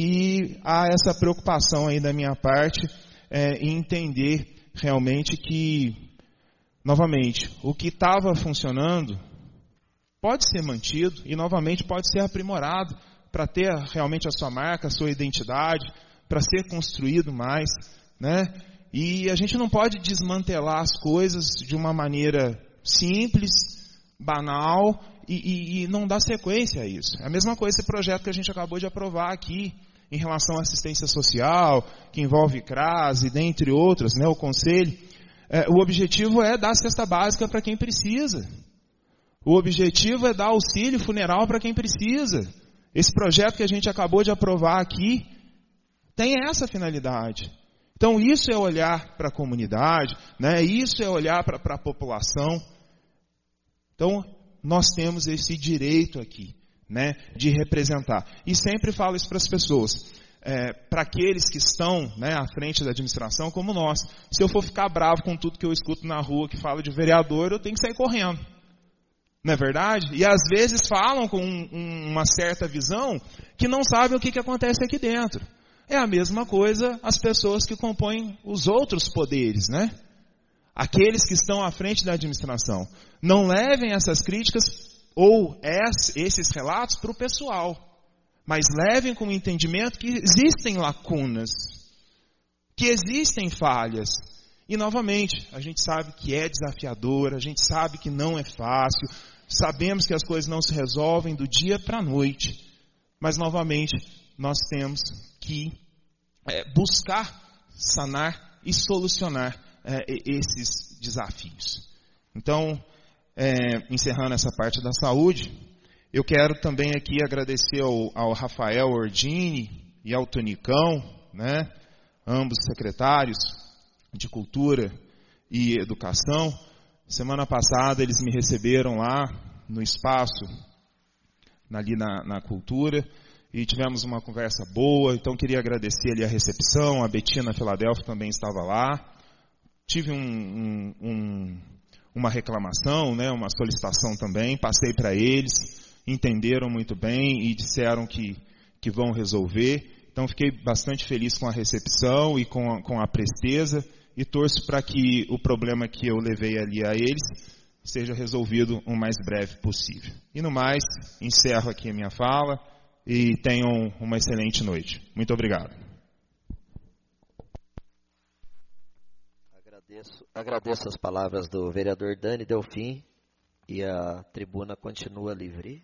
E há essa preocupação aí da minha parte em entender realmente que, novamente, o que estava funcionando pode ser mantido e novamente pode ser aprimorado para ter realmente a sua marca, a sua identidade, para ser construído mais, né? E a gente não pode desmantelar as coisas de uma maneira simples, banal, e não dar sequência a isso. É a mesma coisa esse projeto que a gente acabou de aprovar aqui, em relação à assistência social, que envolve CRAS e dentre outros, né, o Conselho. O objetivo é dar cesta básica para quem precisa. O objetivo é dar auxílio funeral para quem precisa. Esse projeto que a gente acabou de aprovar aqui tem essa finalidade. Então isso é olhar para a comunidade, né? Isso é olhar para a população. Então nós temos esse direito aqui, né, de representar. E sempre falo isso para as pessoas, para aqueles que estão, né, à frente da administração como nós. Se eu for ficar bravo com tudo que eu escuto na rua que fala de vereador, eu tenho que sair correndo. Não é verdade? E às vezes falam com uma certa visão que não sabem o que acontece aqui dentro. É a mesma coisa as pessoas que compõem os outros poderes, né? Aqueles que estão à frente da administração. Não levem essas críticas ou esses relatos para o pessoal, mas levem com o entendimento que existem lacunas, que existem falhas. E novamente, a gente sabe que é desafiador, a gente sabe que não é fácil, sabemos que as coisas não se resolvem do dia para a noite, mas novamente nós temos que buscar sanar e solucionar esses desafios. Então, encerrando essa parte da saúde, eu quero também aqui agradecer ao Rafael Ordini e ao Tonicão, né, ambos secretários de Cultura e Educação. Semana passada eles me receberam lá no espaço, ali na Cultura, e tivemos uma conversa boa. Então queria agradecer ali a recepção, a Betina Filadélfia também estava lá. Tive uma reclamação, né, uma solicitação também, passei para eles, entenderam muito bem e disseram que vão resolver. Então fiquei bastante feliz com a recepção e com a presteza e torço para que o problema que eu levei ali a eles seja resolvido o mais breve possível. E no mais, encerro aqui a minha fala e tenham uma excelente noite. Muito obrigado.
Agradeço as palavras do vereador Dani Delfim e a tribuna continua livre.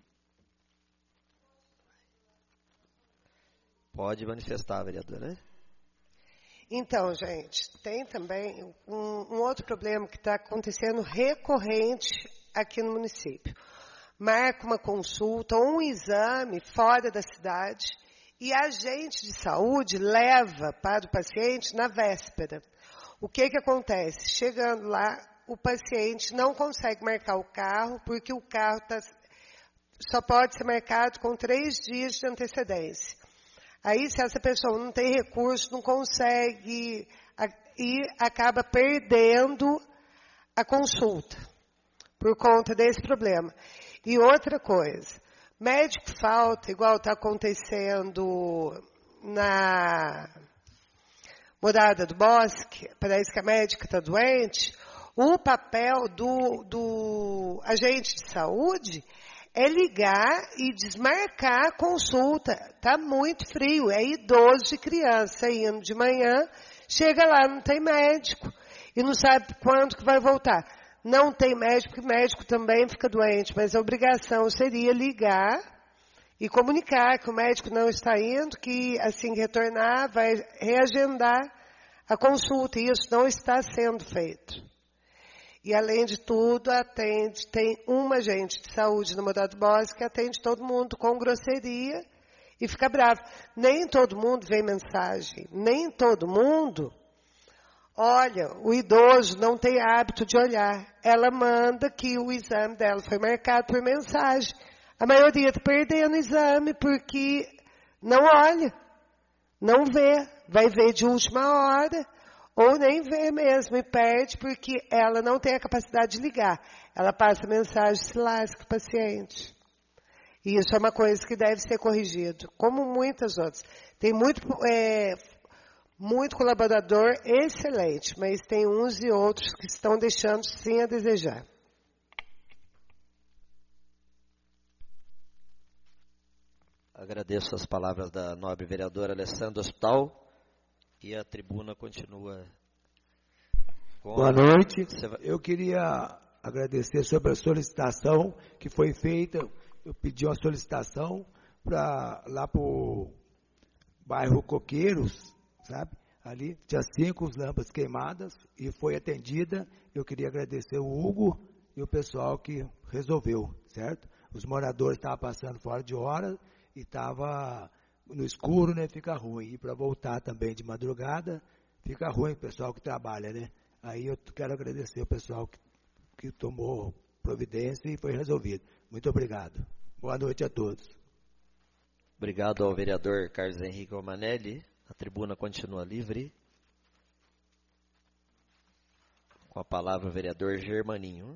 Pode manifestar, vereadora.
Então, gente, tem também um outro problema que está acontecendo recorrente aqui no município. Marca uma consulta ou um exame fora da cidade e a agente de saúde leva para o paciente na véspera. O que acontece? Chegando lá, o paciente não consegue marcar o carro, porque o carro só pode ser marcado com 3 dias de antecedência. Aí, se essa pessoa não tem recurso, não consegue, e acaba perdendo a consulta por conta desse problema. E outra coisa, médico falta, igual está acontecendo na Morada do Bosque, parece que a médica está doente, o papel do agente de saúde é ligar e desmarcar a consulta. Está muito frio, é idoso e criança indo de manhã, chega lá, não tem médico e não sabe quando que vai voltar. Não tem médico, porque médico também fica doente, mas a obrigação seria ligar e comunicar que o médico não está indo, que assim que retornar vai reagendar a consulta, e isso não está sendo feito. E, além de tudo, tem uma agente de saúde no Morada do Bosque que atende todo mundo com grosseria e fica bravo. Nem todo mundo vê mensagem, nem todo mundo olha. O idoso não tem hábito de olhar. Ela manda que o exame dela foi marcado por mensagem. A maioria está perdendo o exame porque não olha, não vê, vai ver de última hora. Ou nem vê mesmo e perde porque ela não tem a capacidade de ligar. Ela passa mensagem e se lasca o paciente. E isso é uma coisa que deve ser corrigido, como muitas outras. Tem muito colaborador excelente, mas tem uns e outros que estão deixando sim a desejar.
Agradeço as palavras da nobre vereadora Alessandra Hospital. E a tribuna continua com...
Boa noite. Eu queria agradecer sobre a solicitação que foi feita. Eu pedi uma solicitação lá para o bairro Coqueiros, sabe? Ali tinha 5 lâmpadas queimadas e foi atendida. Eu queria agradecer o Hugo e o pessoal que resolveu, certo? Os moradores estavam passando fora de hora e estavam... No escuro, né, fica ruim. E para voltar também de madrugada, fica ruim o pessoal que trabalha, né? Aí eu quero agradecer o pessoal que tomou providência e foi resolvido. Muito obrigado. Boa noite a todos.
Obrigado ao vereador Carlos Henrique Romanelli. A tribuna continua livre. Com a palavra o vereador Germaninho.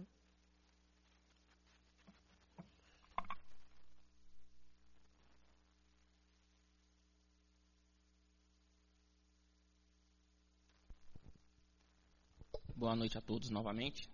Boa noite a todos novamente.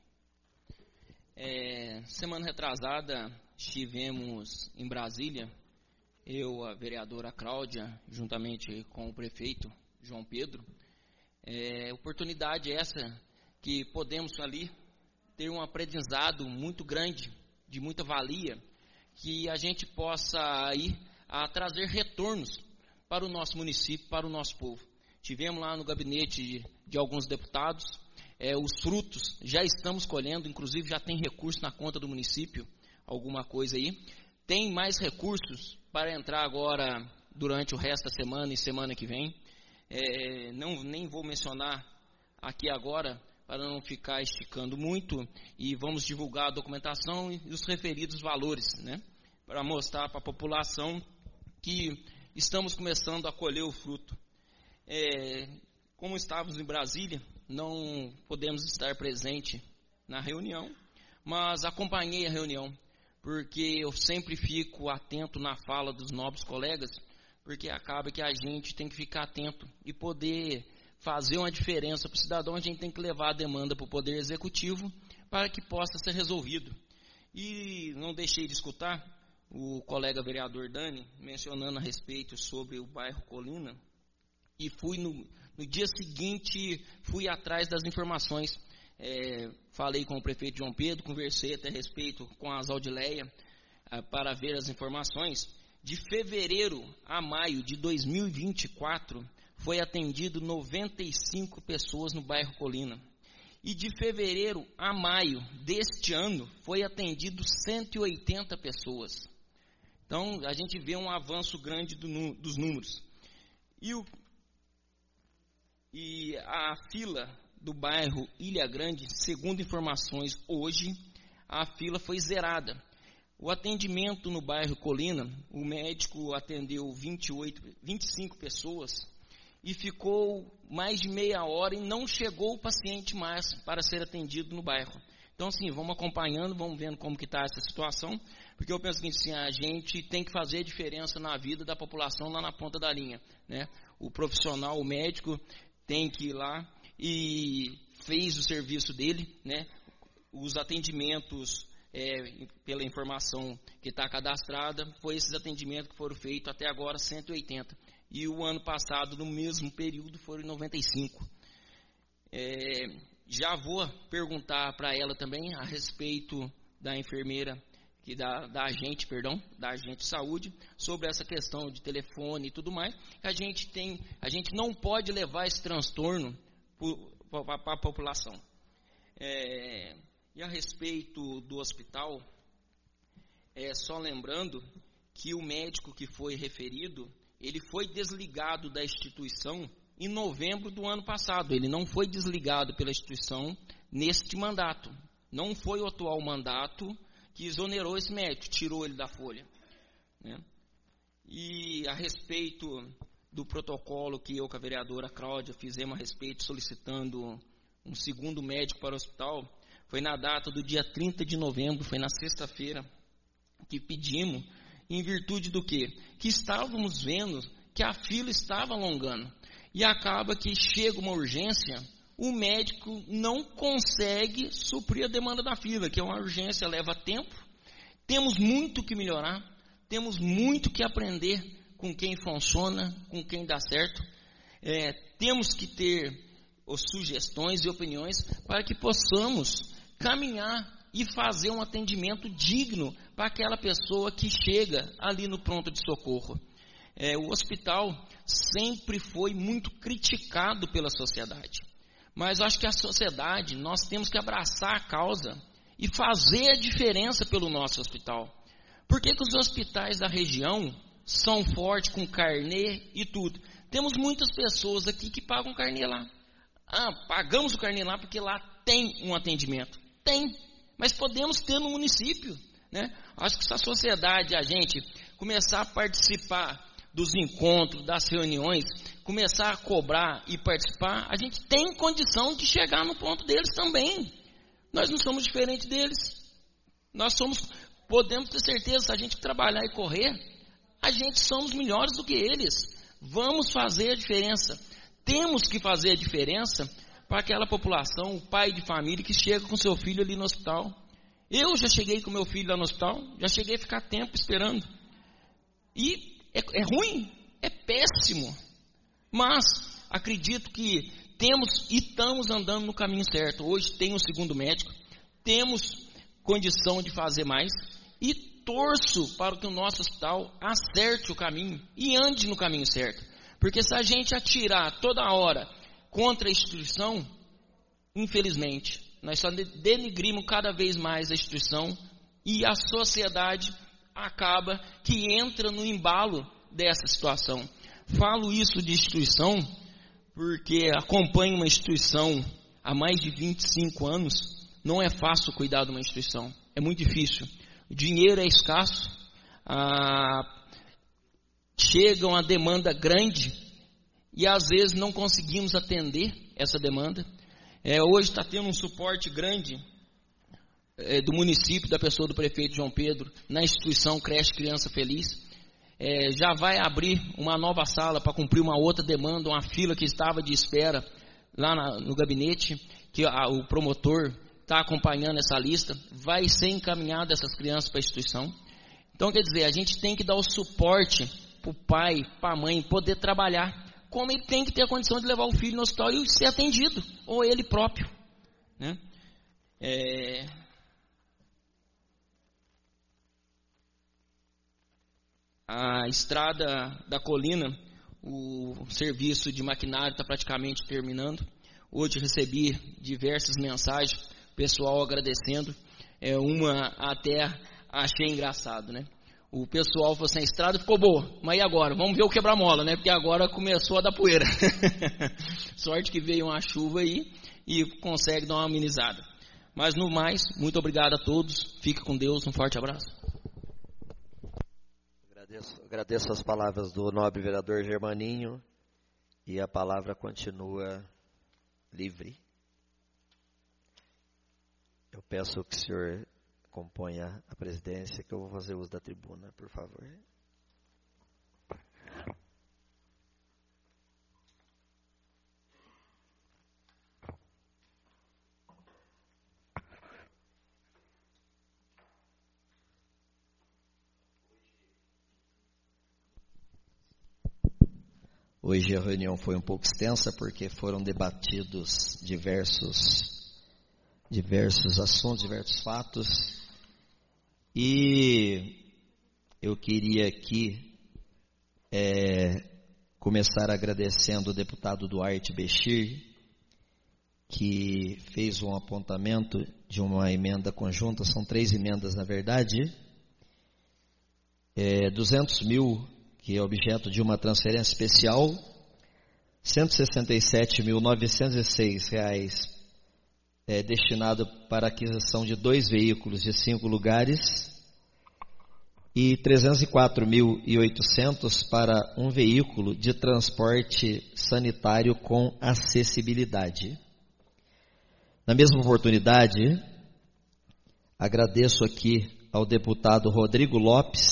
Semana retrasada estivemos em Brasília, eu, a vereadora Cláudia, juntamente com o prefeito João Pedro. Oportunidade essa que podemos ali ter um aprendizado muito grande, de muita valia, que a gente possa ir a trazer retornos para o nosso município, para o nosso povo. Tivemos lá no gabinete de alguns deputados. Os frutos já estamos colhendo, inclusive já tem recurso na conta do município, alguma coisa aí. Tem mais recursos para entrar agora durante o resto da semana e semana que vem. Nem vou mencionar aqui agora para não ficar esticando muito, e vamos divulgar a documentação e os referidos valores, né, para mostrar para a população que estamos começando a colher o fruto. Como estávamos em Brasília, não podemos estar presente na reunião, mas acompanhei a reunião, porque eu sempre fico atento na fala dos nobres colegas, porque acaba que a gente tem que ficar atento e poder fazer uma diferença para o cidadão. A gente tem que levar a demanda para o Poder Executivo para que possa ser resolvido. E não deixei de escutar o colega vereador Dani mencionando a respeito sobre o bairro Colina, e fui no dia seguinte, fui atrás das informações. Falei com o prefeito João Pedro, conversei até a respeito com a Zaldileia para ver as informações. De fevereiro a maio de 2024, foi atendido 95 pessoas no bairro Colina. E de fevereiro a maio deste ano, foi atendido 180 pessoas. Então, a gente vê um avanço grande dos números. E a fila do bairro Ilha Grande, segundo informações hoje, a fila foi zerada. O atendimento no bairro Colina, o médico atendeu 25 pessoas e ficou mais de meia hora e não chegou o paciente mais para ser atendido no bairro. Então, assim, vamos acompanhando, vamos vendo como que está essa situação, porque eu penso que assim, a gente tem que fazer a diferença na vida da população lá na ponta da linha, né? O profissional, o médico, tem que ir lá e fez o serviço dele, né? Os atendimentos, pela informação que está cadastrada, foi esses atendimentos que foram feitos até agora 180. E o ano passado, no mesmo período, foram 95. Já vou perguntar para ela também a respeito da enfermeira, da agente de saúde, sobre essa questão de telefone e tudo mais. A gente não pode levar esse transtorno para a população. E a respeito do hospital, só lembrando que o médico que foi referido, ele foi desligado da instituição em novembro do ano passado. Ele não foi desligado pela instituição neste mandato. Não foi o atual mandato que exonerou esse médico, tirou ele da folha, né? E a respeito do protocolo que eu com a vereadora Cláudia fizemos a respeito, solicitando um segundo médico para o hospital, foi na data do dia 30 de novembro, foi na sexta-feira, que pedimos, em virtude do quê? Que estávamos vendo que a fila estava alongando. E acaba que chega uma urgência, o médico não consegue suprir a demanda da fila, que é uma urgência, leva tempo. Temos muito que melhorar, temos muito que aprender com quem funciona, com quem dá certo. Temos que ter sugestões e opiniões para que possamos caminhar e fazer um atendimento digno para aquela pessoa que chega ali no pronto de socorro. O hospital sempre foi muito criticado pela sociedade, mas acho que a sociedade, nós temos que abraçar a causa e fazer a diferença pelo nosso hospital. Por que os hospitais da região são fortes com carnê e tudo? Temos muitas pessoas aqui que pagam carnê lá. Pagamos o carnê lá porque lá tem um atendimento. Tem, mas podemos ter no município, né? Acho que se a sociedade, a gente começar a participar dos encontros, das reuniões, começar a cobrar e participar, a gente tem condição de chegar no ponto deles também. Nós não somos diferentes deles. Podemos ter certeza, se a gente trabalhar e correr, a gente somos melhores do que eles. Vamos fazer a diferença. Temos que fazer a diferença para aquela população, o pai de família que chega com seu filho ali no hospital. Eu já cheguei com meu filho lá no hospital, já cheguei a ficar tempo esperando. E é ruim, é péssimo. Mas acredito que estamos andando no caminho certo. Hoje tem um segundo médico, temos condição de fazer mais e torço para que o nosso hospital acerte o caminho e ande no caminho certo. Porque se a gente atirar toda hora contra a instituição, infelizmente, nós só denigrimos cada vez mais a instituição e a sociedade acaba que entra no embalo dessa situação. Falo isso de instituição porque acompanho uma instituição há mais de 25 anos. Não é fácil cuidar de uma instituição, é muito difícil. O dinheiro é escasso, chega uma demanda grande e às vezes não conseguimos atender essa demanda. Hoje está tendo um suporte grande do município, da pessoa do prefeito João Pedro, na instituição Creche Criança Feliz. Já vai abrir uma nova sala para cumprir uma outra demanda, uma fila que estava de espera lá no gabinete, que o promotor está acompanhando essa lista, vai ser encaminhada essas crianças para a instituição. Então, quer dizer, a gente tem que dar o suporte para o pai, para a mãe poder trabalhar, como ele tem que ter a condição de levar o filho no hospital e ser atendido, ou ele próprio, né? A estrada da Colina, o serviço de maquinário está praticamente terminando. Hoje recebi diversas mensagens, pessoal agradecendo. Uma até achei engraçado, né? O pessoal falou assim, a estrada ficou boa, mas e agora? Vamos ver o quebra-mola, né? Porque agora começou a dar poeira. Sorte que veio uma chuva aí e consegue dar uma amenizada. Mas no mais, muito obrigado a todos. Fique com Deus, um forte abraço.
Agradeço as palavras do nobre vereador Germaninho e a palavra continua livre. Eu peço que o senhor acompanhe a presidência, que eu vou fazer uso da tribuna, por favor. Hoje a reunião foi um pouco extensa porque foram debatidos diversos assuntos, diversos fatos. E eu queria aqui começar agradecendo o deputado Duarte Bechir, que fez um apontamento de uma emenda conjunta, são 3 emendas na verdade, 200 mil, que é objeto de uma transferência especial, R$ 167.906 destinado para a aquisição de 2 veículos de 5 lugares e 304.800 para um veículo de transporte sanitário com acessibilidade. Na mesma oportunidade, agradeço aqui ao deputado Rodrigo Lopes,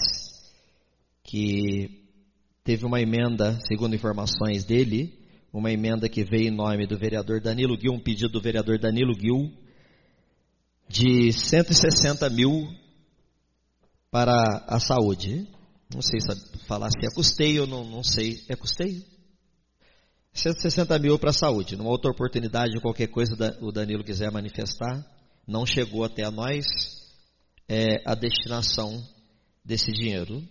que teve uma emenda, segundo informações dele, uma emenda que veio em nome do vereador Danilo Gil, um pedido do vereador Danilo Gil, de 160 mil para a saúde. Não sei falar se é custeio, não sei, é custeio? 160 mil para a saúde. Numa outra oportunidade, qualquer coisa o Danilo quiser manifestar, não chegou até a nós a destinação desse dinheiro.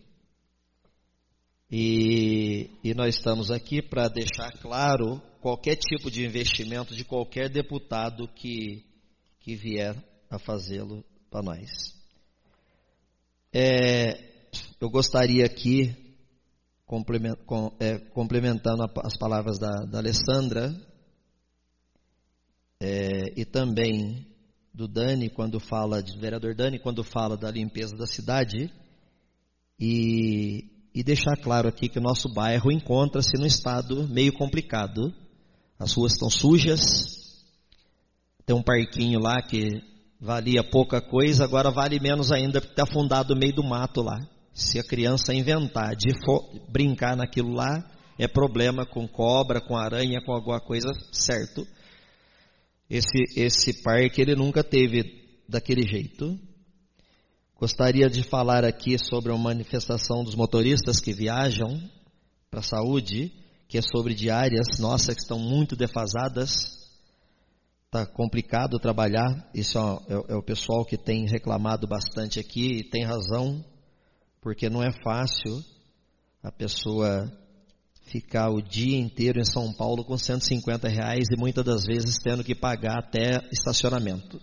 E nós estamos aqui para deixar claro qualquer tipo de investimento de qualquer deputado que vier a fazê-lo para nós. Eu gostaria aqui, complementando as palavras da Alessandra, e também do Dani, do vereador Dani, quando fala da limpeza da cidade, e deixar claro aqui que o nosso bairro encontra-se num estado meio complicado. As ruas estão sujas, tem um parquinho lá que valia pouca coisa, agora vale menos ainda porque está afundado no meio do mato lá. Se a criança inventar de brincar naquilo lá, é problema com cobra, com aranha, com alguma coisa, certo? Esse parque ele nunca teve daquele jeito. Gostaria de falar aqui sobre uma manifestação dos motoristas que viajam para a saúde, que é sobre diárias, nossa, que estão muito defasadas. Está complicado trabalhar, isso é o pessoal que tem reclamado bastante aqui, e tem razão, porque não é fácil a pessoa ficar o dia inteiro em São Paulo com R$150 e muitas das vezes tendo que pagar até estacionamento.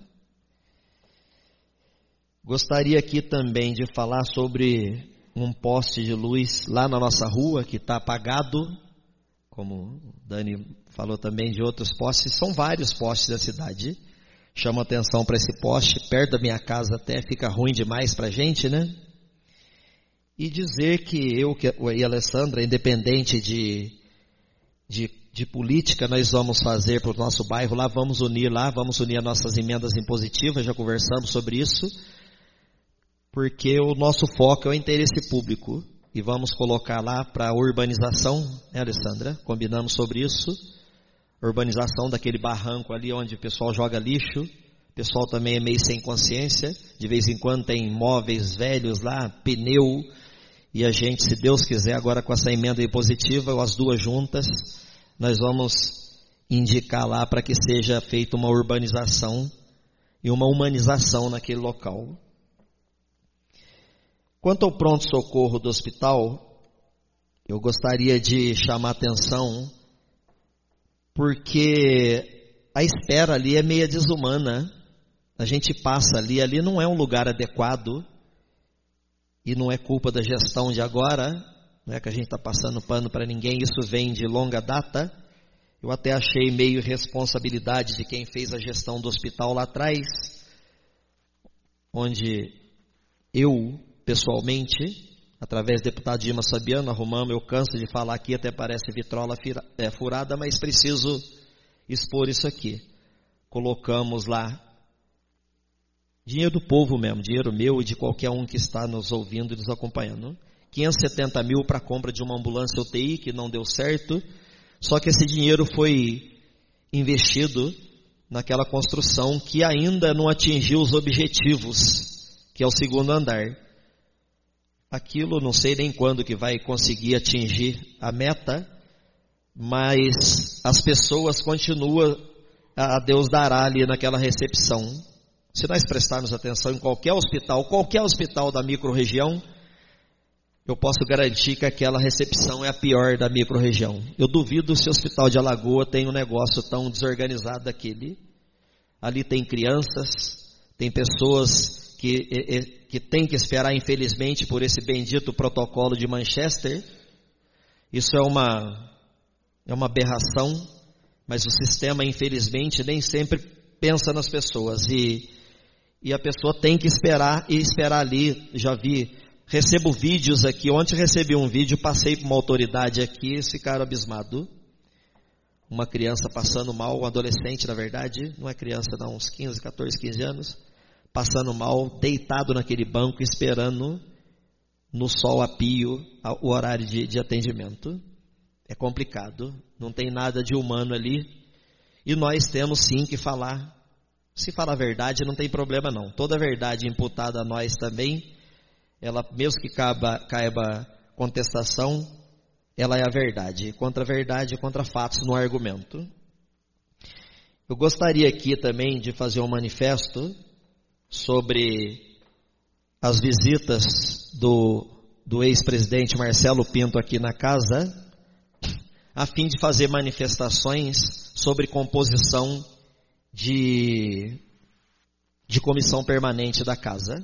Gostaria aqui também de falar sobre um poste de luz lá na nossa rua que está apagado, como o Dani falou também de outros postes, são vários postes da cidade. Chamo atenção para esse poste, perto da minha casa até fica ruim demais para a gente, né? E dizer que eu e a Alessandra, independente de política, nós vamos fazer para o nosso bairro lá, vamos unir as nossas emendas impositivas, já conversamos sobre isso, porque o nosso foco é o interesse público, e vamos colocar lá para a urbanização, né, Alessandra? Combinamos sobre isso, urbanização daquele barranco ali onde o pessoal joga lixo, o pessoal também é meio sem consciência, de vez em quando tem móveis velhos lá, pneu, e a gente, se Deus quiser, agora com essa emenda impositiva, ou as duas juntas, nós vamos indicar lá para que seja feita uma urbanização e uma humanização naquele local. Quanto ao pronto-socorro do hospital, Eu gostaria de chamar a atenção, porque a espera ali é meio desumana. A gente passa ali não é um lugar adequado, e não é culpa da gestão de agora, não é que a gente está passando pano para ninguém, isso vem de longa data. Eu até achei meio responsabilidade de quem fez a gestão do hospital lá atrás, onde eu, pessoalmente, através do deputado Dimas Fabiano, arrumamos, eu canso de falar aqui, até parece vitrola furada, mas preciso expor isso aqui. Colocamos lá dinheiro do povo mesmo, dinheiro meu e de qualquer um que está nos ouvindo e nos acompanhando. 570 mil para a compra de uma ambulância UTI, que não deu certo. Só que esse dinheiro foi investido naquela construção que ainda não atingiu os objetivos, que é o segundo andar. Aquilo não sei nem quando que vai conseguir atingir a meta, mas as pessoas continuam a Deus dará ali naquela recepção. Se nós prestarmos atenção em qualquer hospital da microrregião, eu posso garantir que aquela recepção é a pior da microrregião. Eu duvido se o hospital de Alagoa tem um negócio tão desorganizado daquele. Ali tem crianças, tem pessoas que têm que esperar, infelizmente, por esse bendito protocolo de Manchester. Isso é uma aberração, mas o sistema, infelizmente, nem sempre pensa nas pessoas. E a pessoa tem que esperar ali. Recebo vídeos aqui. Ontem recebi um vídeo, passei para uma autoridade aqui, eles ficaram abismados. Uma criança passando mal, um adolescente, na verdade, não é criança não, uns 15, 14, 15 anos, passando mal, deitado naquele banco, esperando no sol a pio o horário de atendimento. É complicado, não tem nada de humano ali. E nós temos sim que falar. Se falar a verdade, não tem problema não. Toda verdade imputada a nós também, ela, mesmo que caiba contestação, ela é a verdade. Contra a verdade, contra fatos no argumento. Eu gostaria aqui também de fazer um manifesto sobre as visitas do ex-presidente Marcelo Pinto aqui na casa, a fim de fazer manifestações sobre composição de comissão permanente da casa.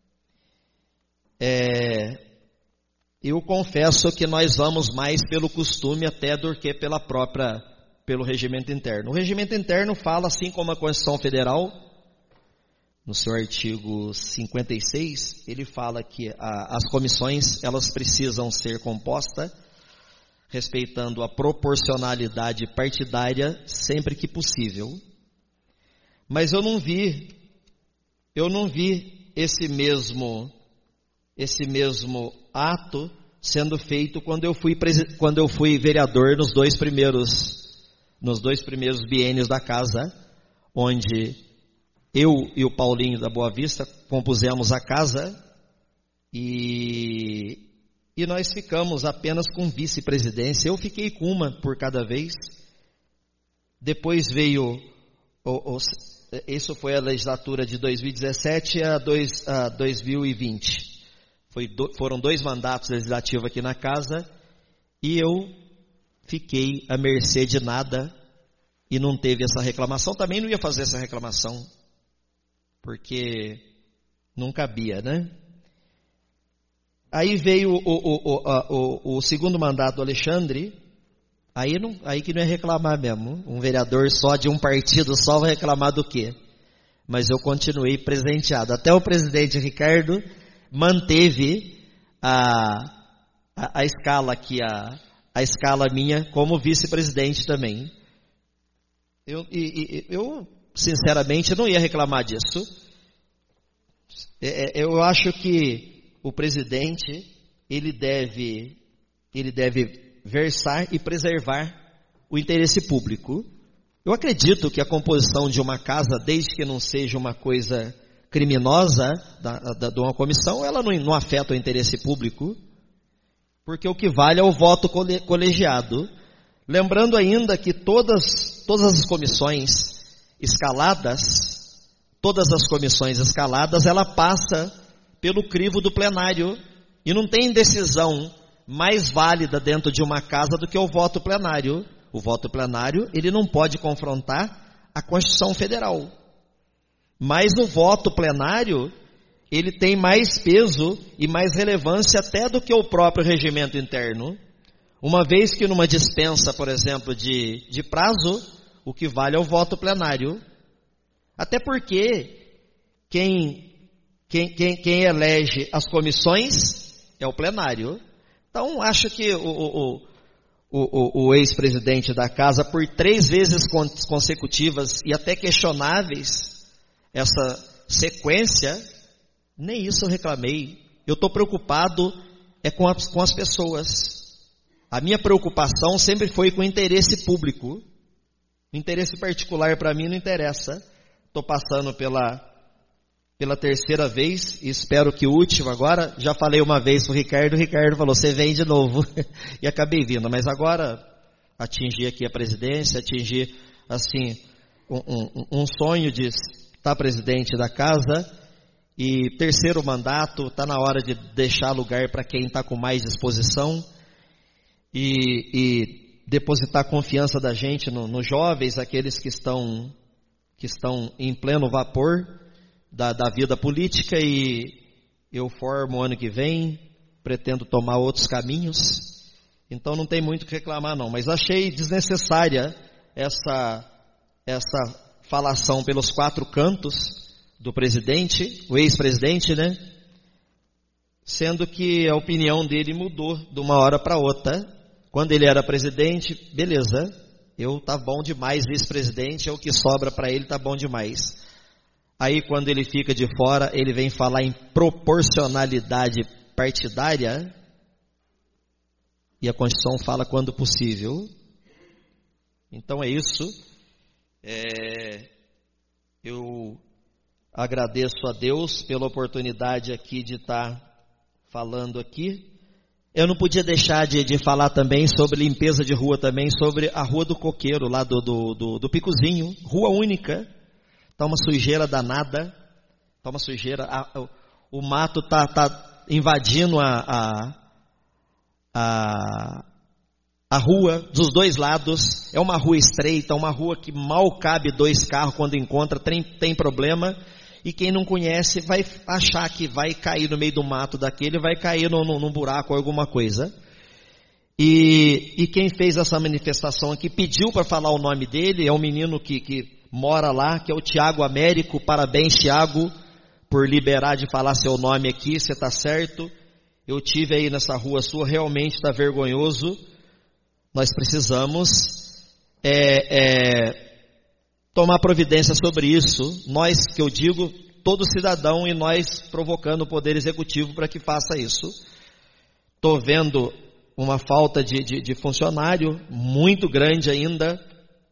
Eu confesso que nós vamos mais pelo costume até do que pelo regimento interno. O regimento interno fala, assim como a Constituição Federal, no seu artigo 56, ele fala que as comissões elas precisam ser compostas respeitando a proporcionalidade partidária sempre que possível. Mas eu não vi esse mesmo ato sendo feito quando eu fui vereador nos dois primeiros biênios da casa, onde eu e o Paulinho da Boa Vista compusemos a casa e nós ficamos apenas com vice-presidência. Eu fiquei com uma por cada vez. Depois veio isso foi a legislatura de 2017 a 2020. Foram 2 mandatos legislativos aqui na casa e eu fiquei à mercê de nada e não teve essa reclamação. Também não ia fazer essa reclamação, porque não cabia, né? Aí veio o segundo mandato do Alexandre, aí que não é reclamar mesmo. Um vereador só de um partido só vai reclamar do quê? Mas eu continuei presenteado. Até o presidente Ricardo manteve a escala aqui, a escala minha como vice-presidente também. Eu sinceramente não ia reclamar disso. Eu acho que o presidente ele deve versar e preservar o interesse público. Eu acredito que a composição de uma casa, desde que não seja uma coisa criminosa de uma comissão, ela não afeta o interesse público, porque o que vale é o voto colegiado. Lembrando ainda que todas as comissões escaladas, ela passa pelo crivo do plenário, e não tem decisão mais válida dentro de uma casa do que o voto plenário. O voto plenário, ele não pode confrontar a Constituição Federal. Mas o voto plenário, ele tem mais peso e mais relevância até do que o próprio regimento interno. Uma vez que numa dispensa, por exemplo, de prazo, o que vale é o voto plenário. Até porque quem elege as comissões é o plenário. Então, acho que o ex-presidente da casa, por 3 vezes consecutivas e até questionáveis, essa sequência, nem isso eu reclamei. Eu estou preocupado com as pessoas. A minha preocupação sempre foi com o interesse público. O interesse particular para mim não interessa. Estou passando pela 3ª vez, e espero que última agora. Já falei uma vez para o Ricardo falou, você vem de novo. E acabei vindo, mas agora atingi aqui a presidência, atingi assim, um sonho de estar presidente da casa, e 3º mandato, está na hora de deixar lugar para quem está com mais disposição, e depositar a confiança da gente nos jovens, aqueles que estão em pleno vapor da vida política, e eu formo o ano que vem, pretendo tomar outros caminhos, então não tem muito o que reclamar não, mas achei desnecessária essa falação pelos 4 cantos do presidente, o ex-presidente, né? Sendo que a opinião dele mudou de uma hora para outra. Quando ele era presidente, beleza, tá bom demais, vice-presidente, é o que sobra para ele, tá bom demais. Aí quando ele fica de fora, ele vem falar em proporcionalidade partidária, e a Constituição fala quando possível. Então é isso. Eu agradeço a Deus pela oportunidade aqui de estar falando aqui. Eu não podia deixar de falar também sobre limpeza de rua também, sobre a Rua do Coqueiro, lá do Picozinho, rua única. Está uma sujeira danada, está uma sujeira, o mato está invadindo a rua dos 2 lados. É uma rua estreita, uma rua que mal cabe 2 carros quando encontra, tem problema. E quem não conhece vai achar que vai cair no meio do mato daquele, vai cair num buraco ou alguma coisa. E quem fez essa manifestação aqui, pediu para falar o nome dele, é um menino que mora lá, que é o Tiago Américo. Parabéns, Tiago, por liberar de falar seu nome aqui, você está certo. Eu tive aí nessa rua sua, realmente está vergonhoso. Nós precisamos tomar providência sobre isso, nós, que eu digo, todo cidadão, e nós provocando o Poder Executivo para que faça isso. Estou vendo uma falta de funcionário muito grande ainda,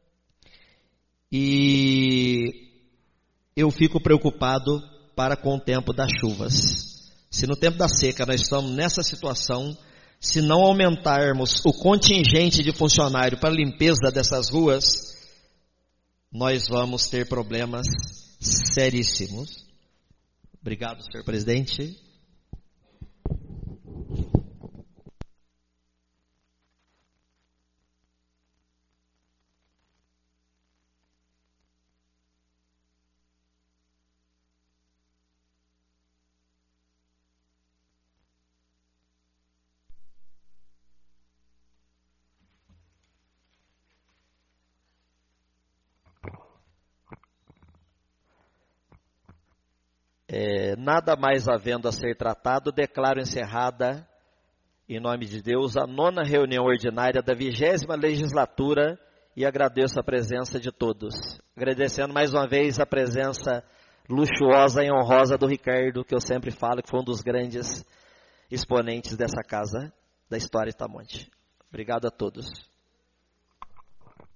e eu fico preocupado para com o tempo das chuvas. Se no tempo da seca nós estamos nessa situação, se não aumentarmos o contingente de funcionário para a limpeza dessas ruas, nós vamos ter problemas seríssimos. Obrigado, senhor presidente. Nada mais havendo a ser tratado, declaro encerrada, em nome de Deus, a 9ª reunião ordinária da 20ª legislatura, e agradeço a presença de todos. Agradecendo mais uma vez a presença luxuosa e honrosa do Ricardo, que eu sempre falo que foi um dos grandes exponentes dessa casa, da história Itamonte. Obrigado a todos.